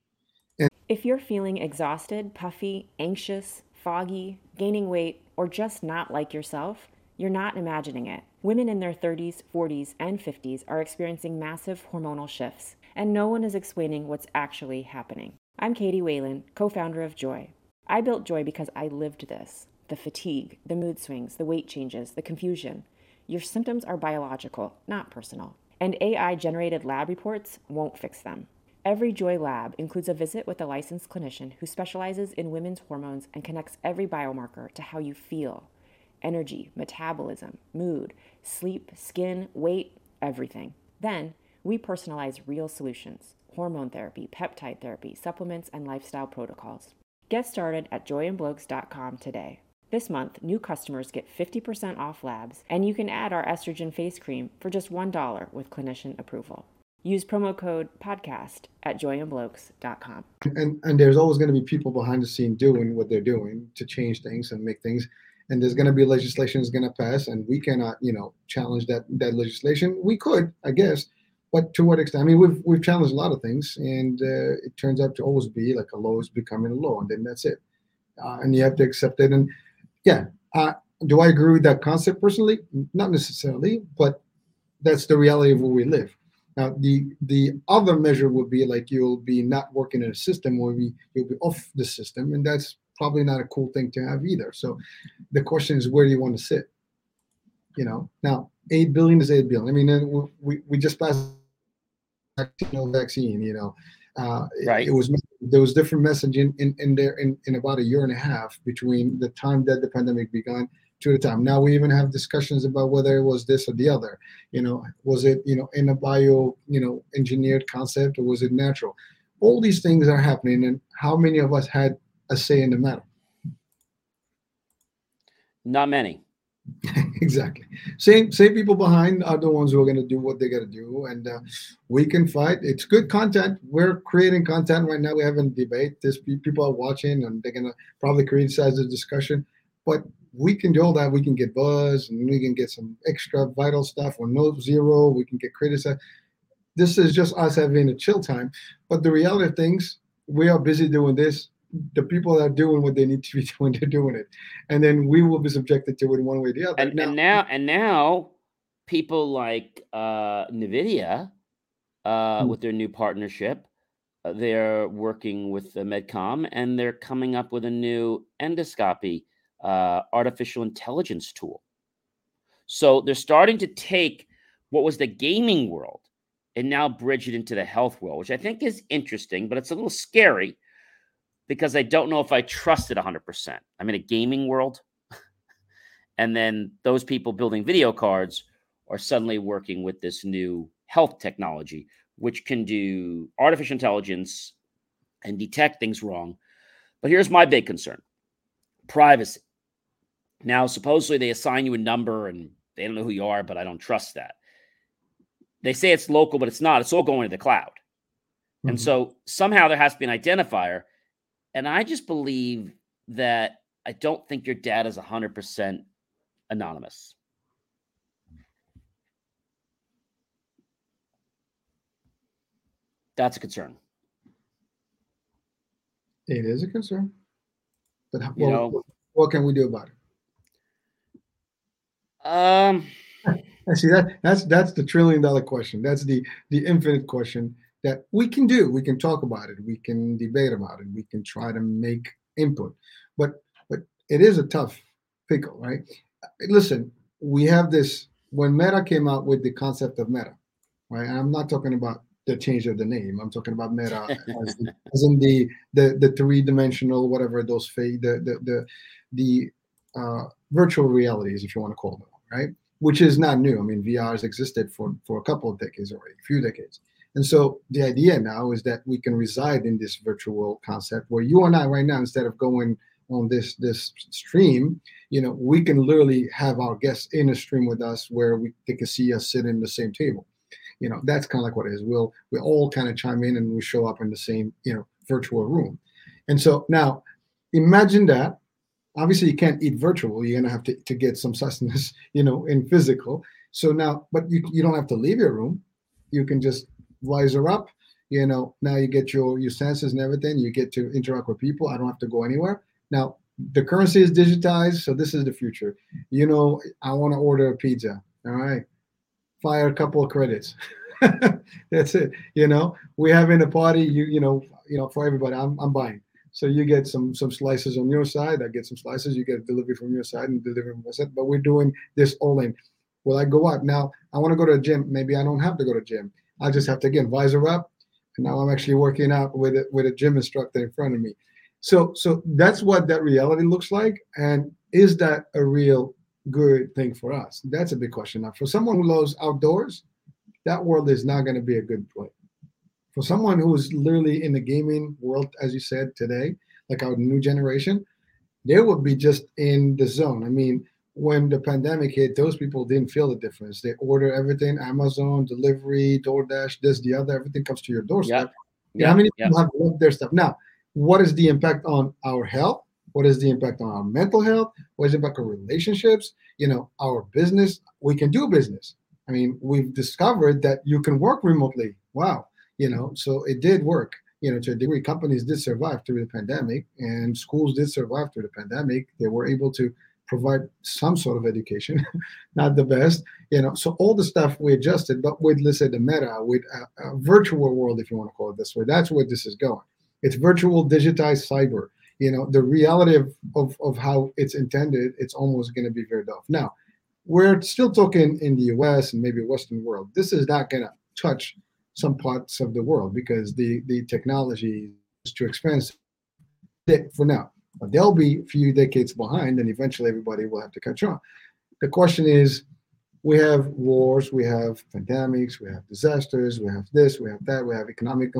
If you're feeling exhausted, puffy, anxious, foggy, gaining weight, or just not like yourself, you're not imagining it. Women in their 30s, 40s, and 50s are experiencing massive hormonal shifts, and no one is explaining what's actually happening. I'm Katie Whalen, co-founder of Joy. I built Joy because I lived this. The fatigue, the mood swings, the weight changes, the confusion. Your symptoms are biological, not personal. And AI-generated lab reports won't fix them. Every Joy lab includes a visit with a licensed clinician who specializes in women's hormones and connects every biomarker to how you feel. Energy, metabolism, mood, sleep, skin, weight, everything. Then, we personalize real solutions: hormone therapy, peptide therapy, supplements, and lifestyle protocols. Get started at joyandblokes.com today. This month, new customers get 50% off labs, and you can add our estrogen face cream for just $1 with clinician approval. Use promo code podcast at joyandblokes.com.
And there's always going to be people behind the scene doing what they're doing to change things and make things. And there's going to be legislation that's going to pass, and we cannot, challenge that legislation. We could, I guess, but to what extent? I mean, we've challenged a lot of things, and it turns out to always be like a law is becoming a law, and then that's it. And you have to accept it. And yeah, do I agree with that concept personally? Not necessarily, but that's the reality of where we live. Now, the other measure would be like you'll be not working in a system, or you'll be off the system, and that's probably not a cool thing to have either. So the question is, where do you want to sit? Now 8 billion is 8 billion. I mean, we just passed vaccine.
Right.
There was different messaging in there in about a year and a half between the time that the pandemic began to the time. Now we even have discussions about whether it was this or the other. Was it in a bio engineered concept, or was it natural? All these things are happening, and how many of us had a say in the matter?
Not many.
Exactly. Same people behind are the ones who are going to do what they got to do, and we can fight. It's good content. We're creating content right now. We're having a debate. There's people are watching, and they're going to probably criticize the discussion. But we can do all that. We can get buzz, and we can get some extra vital stuff or no zero. We can get criticized. This is just us having a chill time. But the reality of things, we are busy doing this. The people that are doing what they need to be doing, they're doing it, and then we will be subjected to it one way or the other.
And now, people like NVIDIA, with their new partnership, they're working with the Medcom, and they're coming up with a new endoscopy artificial intelligence tool. So they're starting to take what was the gaming world and now bridge it into the health world, which I think is interesting, but it's a little scary, because I don't know if I trust it 100%. I'm in a gaming world, and then those people building video cards are suddenly working with this new health technology, which can do artificial intelligence and detect things wrong. But here's my big concern: privacy. Now, supposedly they assign you a number, and they don't know who you are, but I don't trust that. They say it's local, but it's not. It's all going to the cloud. Mm-hmm. And so somehow there has to be an identifier. And I just believe that I don't think your data is 100% anonymous. That's a concern.
It is a concern. But what can we do about it? See, that's the $1 trillion question. That's the infinite question that we can do. We can talk about it. We can debate about it. We can try to make input. But it is a tough pickle, right? Listen, we have this, when Meta came out with the concept of Meta, right? And I'm not talking about the change of the name. I'm talking about Meta as in the three-dimensional, whatever those the virtual realities, if you want to call them, right? Which is not new. I mean, VR has existed for a couple of decades already, a few decades. And so the idea now is that we can reside in this virtual concept where you and I right now, instead of going on this stream, we can literally have our guests in a stream with us where they can see us sit in the same table. That's kind of like what it is. We all kind of chime in and we show up in the same, virtual room. And so now imagine that. Obviously you can't eat virtual. You're going to have to get some sustenance, in physical. So now, but you don't have to leave your room. You can just visor up, now you get your senses and everything. You get to interact with people. I don't have to go anywhere. Now, the currency is digitized, so this is the future. I want to order a pizza. All right. Fire a couple of credits. That's it. We're having a party, for everybody. I'm buying. So you get some slices on your side. I get some slices. You get delivery from your side and delivery from my side. But we're doing this all in. Will I go out? Now, I want to go to a gym. Maybe I don't have to go to a gym. I just have to, again, visor up. And now I'm actually working out with a gym instructor in front of me. So that's what that reality looks like. And is that a real good thing for us? That's a big question. Now, for someone who loves outdoors, that world is not going to be a good place. For someone who is literally in the gaming world, as you said today, like our new generation, they would be just in the zone. I mean, when the pandemic hit, those people didn't feel the difference. They order everything, Amazon, delivery, DoorDash, this, the other, everything comes to your doorstep. How many people have loved their stuff? Now, what is the impact on our health? What is the impact on our mental health? What is the impact on relationships? Our business. We can do business. I mean, we've discovered that you can work remotely. Wow. So it did work. To a degree, companies did survive through the pandemic, and schools did survive through the pandemic. They were able to provide some sort of education, not the best, so all the stuff we adjusted, but with, let's say, the Meta, with a virtual world, if you want to call it this way, that's where this is going. It's virtual, digitized cyber. the reality of how it's intended, it's almost going to be veered off. Now, we're still talking in the US and maybe Western world. This is not going to touch some parts of the world because the technology is too expensive for now. But they'll be a few decades behind, and eventually everybody will have to catch on. The question is, we have wars, we have pandemics, we have disasters, we have this, we have that, we have economics,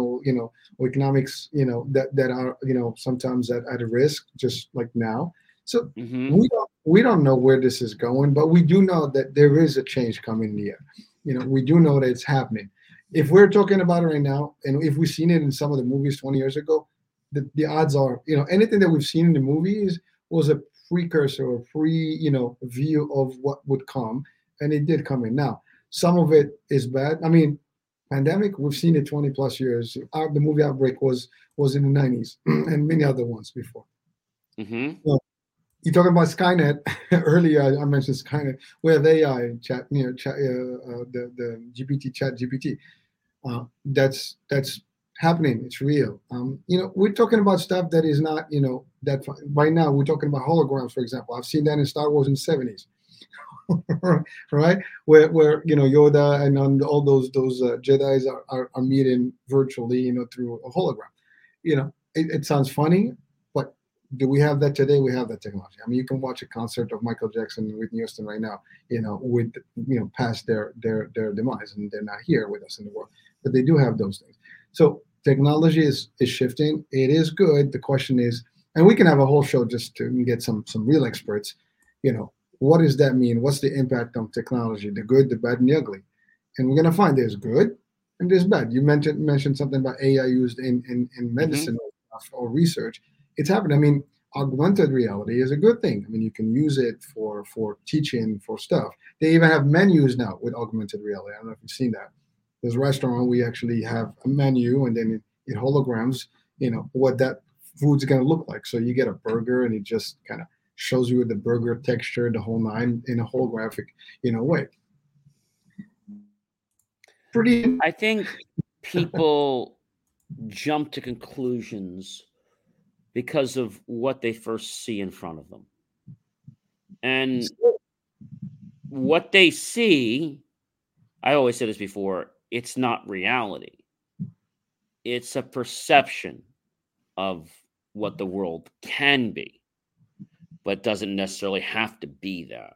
that are, sometimes at a risk, just like now. So we don't know where this is going, but we do know that there is a change coming in the air. We do know that it's happening. If we're talking about it right now, and if we've seen it in some of the movies 20 years ago, the odds are, anything that we've seen in the movies was a precursor or view of what would come, and it did come in. Now, some of it is bad. I mean, pandemic, we've seen it 20 plus years. The movie Outbreak was in the 90s and many other ones before. So, you're talking about Skynet. Earlier, I mentioned Skynet. We have AI chat, the GPT, Chat GPT. That's happening. It's real. We're talking about stuff that is not, that right now we're talking about holograms, for example. I've seen that in Star Wars in the 70s, right? Where Yoda and all those Jedis are meeting virtually, through a hologram. It sounds funny, but do we have that today? We have that technology. I mean, you can watch a concert of Michael Jackson and Whitney Houston right now, with past their demise, and they're not here with us in the world, but they do have those things. So technology is shifting. It is good. The question is, and we can have a whole show just to get some real experts. What does that mean? What's the impact on technology? The good, the bad, and the ugly. And we're gonna find there's good and there's bad. You mentioned something about AI used in medicine or research. It's happening. I mean, augmented reality is a good thing. I mean, you can use it for teaching, for stuff. They even have menus now with augmented reality. I don't know if you've seen that. There's a restaurant, we actually have a menu, and then it holograms, what that food's going to look like. So you get a burger, and it just kind of shows you the burger texture, the whole nine, in a holographic, way.
I think people jump to conclusions because of what they first see in front of them. And what they see, I always said this before, it's not reality. It's a perception of what the world can be, but doesn't necessarily have to be that.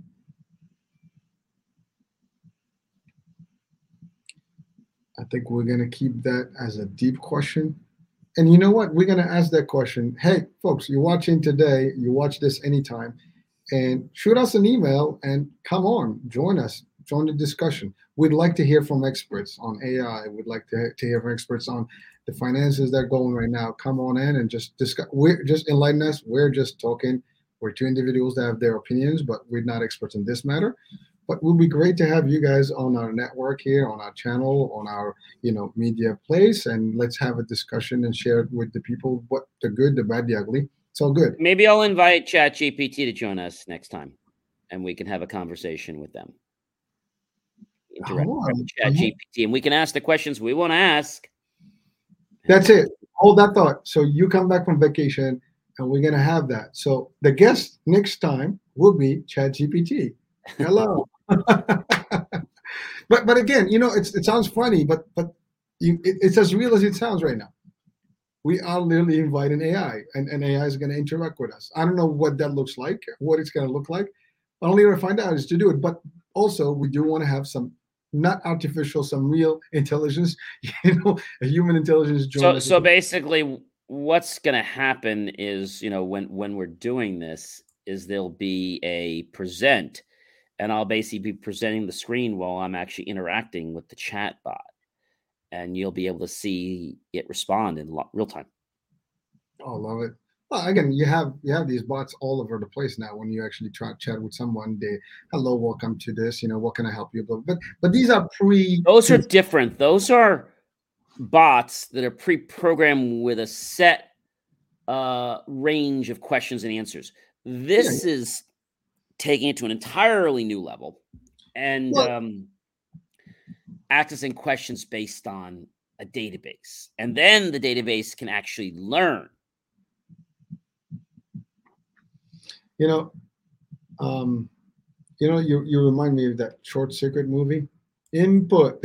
I think we're going to keep that as a deep question. And you know what? We're going to ask that question. Hey, folks, you're watching today. You watch this anytime. And shoot us an email and come on, join us. Join the discussion. We'd like to hear from experts on AI. We'd like to hear from experts on the finances that are going right now. Come on in and just discuss. Just enlighten us. We're just talking. We're two individuals that have their opinions, but we're not experts in this matter. But it would be great to have you guys on our network here, on our channel, on our media place, and let's have a discussion and share it with the people what the good, the bad, the ugly. It's all good.
Maybe I'll invite ChatGPT to join us next time, and we can have a conversation with them. Interact with ChatGPT, and we can ask the questions we want to ask.
That's it. Hold that thought. So you come back from vacation, and we're gonna have that. So the guest next time will be ChatGPT. Hello. But again, it sounds funny, but it's as real as it sounds right now. We are literally inviting AI, and AI is going to interact with us. I don't know what that looks like, what it's going to look like. The only way to find out is to do it. But also, we do want to have some, not artificial, some real intelligence, a human intelligence.
So basically, what's going to happen is, when we're doing this, is there'll be a present, and I'll basically be presenting the screen while I'm actually interacting with the chat bot. And you'll be able to see it respond in real time.
Oh, love it. Well, again, you have these bots all over the place now. When you actually try to chat with someone, hello, welcome to this. What can I help you? But these are
Those are different. Those are bots that are pre-programmed with a set range of questions and answers. This is taking it to an entirely new level, and accessing questions based on a database. And then the database can actually learn
You know, you remind me of that Short Circuit movie, Input.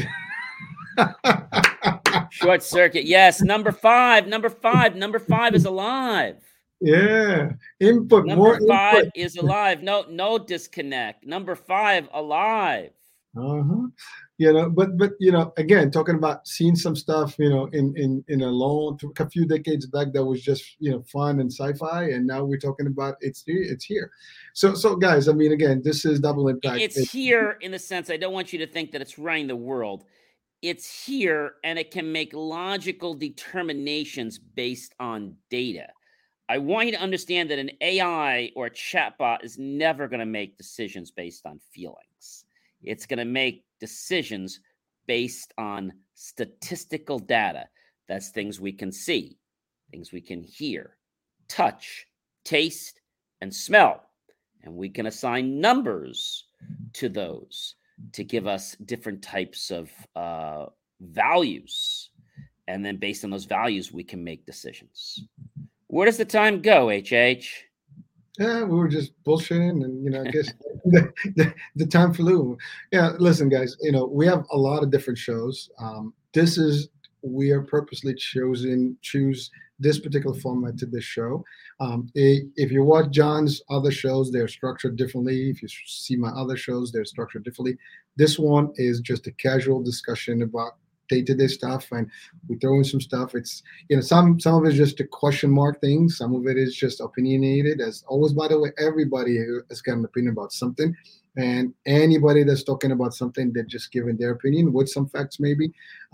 Short Circuit, yes. Number five is alive.
Yeah, input.
Number
More
5
input.
is alive. No disconnect. Number 5 alive.
Uh-huh. But again, talking about seeing some stuff, in a few decades back that was just fun and sci-fi, and now we're talking about it's here. So guys, I mean, again, this is Double Impact.
It's here in the sense I don't want you to think that it's running the world. It's here and it can make logical determinations based on data. I want you to understand that an AI or a chatbot is never going to make decisions based on feelings. It's going to make decisions based on statistical data. That's things we can see, things we can hear, touch, taste, and smell. And we can assign numbers to those to give us different types of values. And then based on those values, we can make decisions. Where does the time go, HH?
Yeah, we were just bullshitting, and I guess the time flew. Yeah, listen, guys. We have a lot of different shows. We are purposely choose this particular format to this show. If you watch John's other shows, they're structured differently. If you see my other shows, they're structured differently. This one is just a casual discussion about day-to-day stuff, and we throw in some stuff. It's some of it is just a question mark thing. Some of it is just opinionated. As always, by the way, everybody has got an opinion about something, and anybody that's talking about something, they're just giving their opinion with some facts maybe,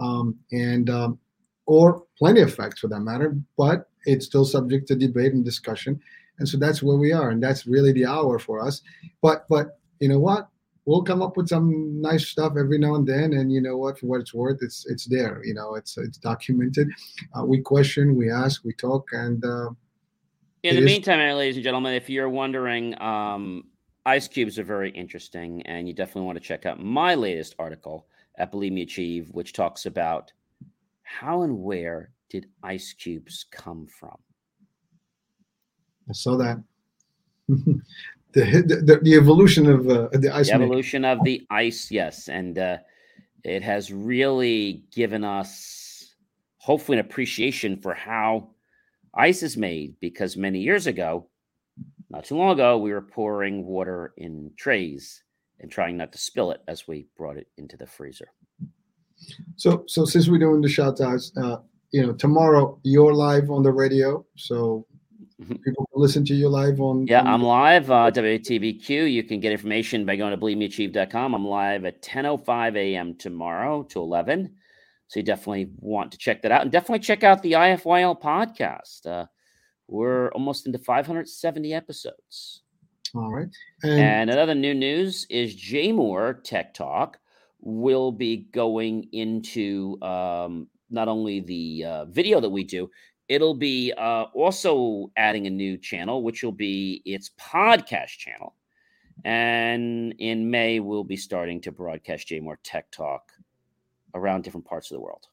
or plenty of facts for that matter, but it's still subject to debate and discussion. And so that's where we are, and that's really the hour for us. But you know what, we'll come up with some nice stuff every now and then, and you know what, for what it's worth, it's there. It's documented. We question, we ask, we talk, and
in the meantime, ladies and gentlemen, if you're wondering, ice cubes are very interesting, and you definitely want to check out my latest article at Believe Me Achieve, which talks about how and where did ice cubes come from.
I saw that. The evolution of the ice.
The evolution of the ice, yes. And it has really given us, hopefully, an appreciation for how ice is made, because many years ago, not too long ago, we were pouring water in trays and trying not to spill it as we brought it into the freezer.
So since we're doing the shout outs, tomorrow you're live on the radio. So people can listen to you live on.
Yeah, I'm live, WTBQ. You can get information by going to believemeachieve.com. I'm live at 10:05 a.m. tomorrow to 11. So you definitely want to check that out. And definitely check out the IFYL podcast. We're almost into 570 episodes.
All right.
And another new news is Jay Moore Tech Talk will be going into not only the video that we do, it'll be also adding a new channel, which will be its podcast channel. And in May, we'll be starting to broadcast Jay Moore Tech Talk around different parts of the world.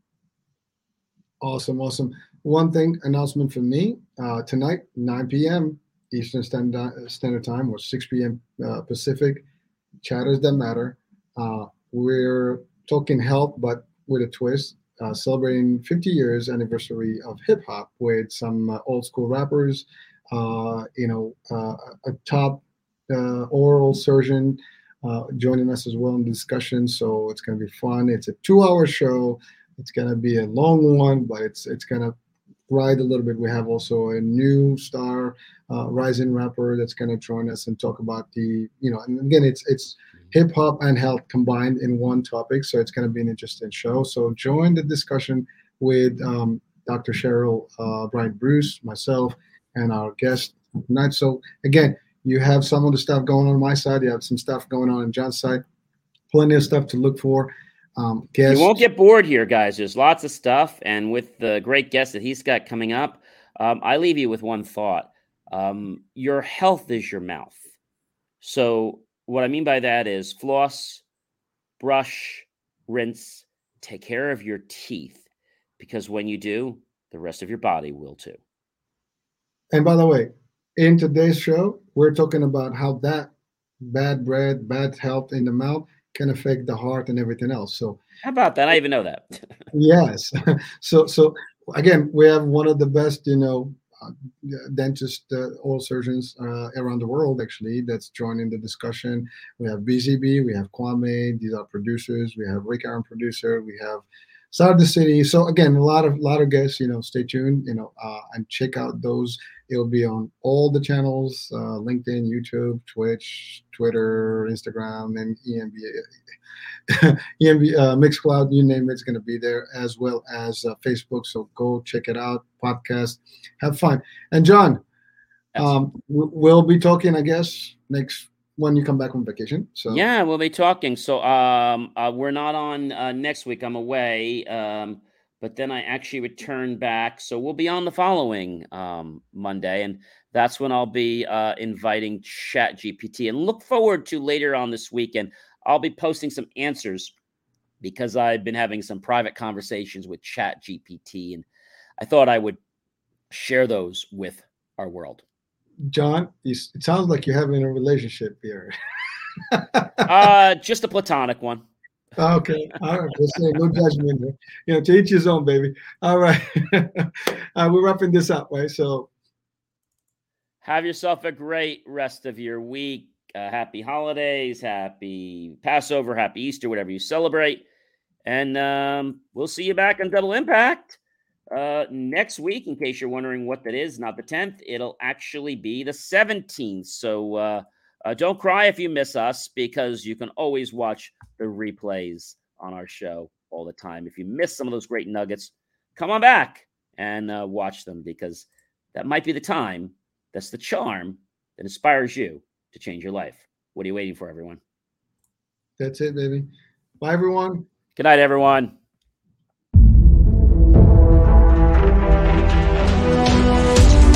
Awesome. One thing, announcement from me, tonight, 9 p.m. Eastern Standard Time, or 6 p.m. Pacific, Chatters That Matter. We're talking health, but with a twist, celebrating 50 years anniversary of hip hop with some old school rappers, a top oral surgeon joining us as well in the discussion. So it's going to be fun. It's a 2-hour show. It's going to be a long one, but it's going to ride a little bit. We have also a new star, rising rapper that's going to join us and talk about and again, it's hip hop and health combined in one topic. So it's going to be an interesting show. So join the discussion with Dr. Cheryl Bryant Bruce, myself, and our guest tonight. So again, you have some of the stuff going on my side. You have some stuff going on John's side. Plenty of stuff to look for.
You won't get bored here, guys. There's lots of stuff. And with the great guests that he's got coming up, I leave you with one thought. Your health is your mouth. So what I mean by that is floss, brush, rinse, take care of your teeth, because when you do, the rest of your body will too.
And by the way, in today's show, we're talking about how that bad bread, bad health in the mouth can affect the heart and everything else. So,
how about that? I even know that.
yes. So again, we have one of the best, uh, dentist, oral surgeons around the world, actually, that's joining the discussion. We have BZB, we have Kwame, these are producers. We have Rick Aaron, producer. We have Side of the City. So again, a lot of guests. Stay tuned. And check out those. It'll be on all the channels: LinkedIn, YouTube, Twitch, Twitter, Instagram, and EMB, Mixcloud, you name it's going to be there, as well as Facebook. So go check it out. Podcast, have fun. And John,
Yes.
We'll be talking, I guess, next when you come back from vacation. So
yeah, we'll be talking. So we're not on next week. I'm away, but then I actually return back. So we'll be on the following Monday, and that's when I'll be inviting ChatGPT. And look forward to later on this weekend. I'll be posting some answers because I've been having some private conversations with ChatGPT, and I thought I would share those with our world.
John, it sounds like you're having a relationship here.
Just a platonic one.
Okay. All right. Just say no judgment. To each his own, baby. All right. We're wrapping this up, right? So
have yourself a great rest of your week. Happy holidays, happy Passover, happy Easter, whatever you celebrate. And we'll see you back on Double Impact next week. In case you're wondering what that is, not the 10th. It'll actually be the 17th. So don't cry if you miss us, because you can always watch the replays on our show all the time. If you miss some of those great nuggets, come on back and watch them, because that might be the time. That's the charm that inspires you to change your life. What are you waiting for, everyone?
That's it, baby. Bye, everyone.
Good night, everyone.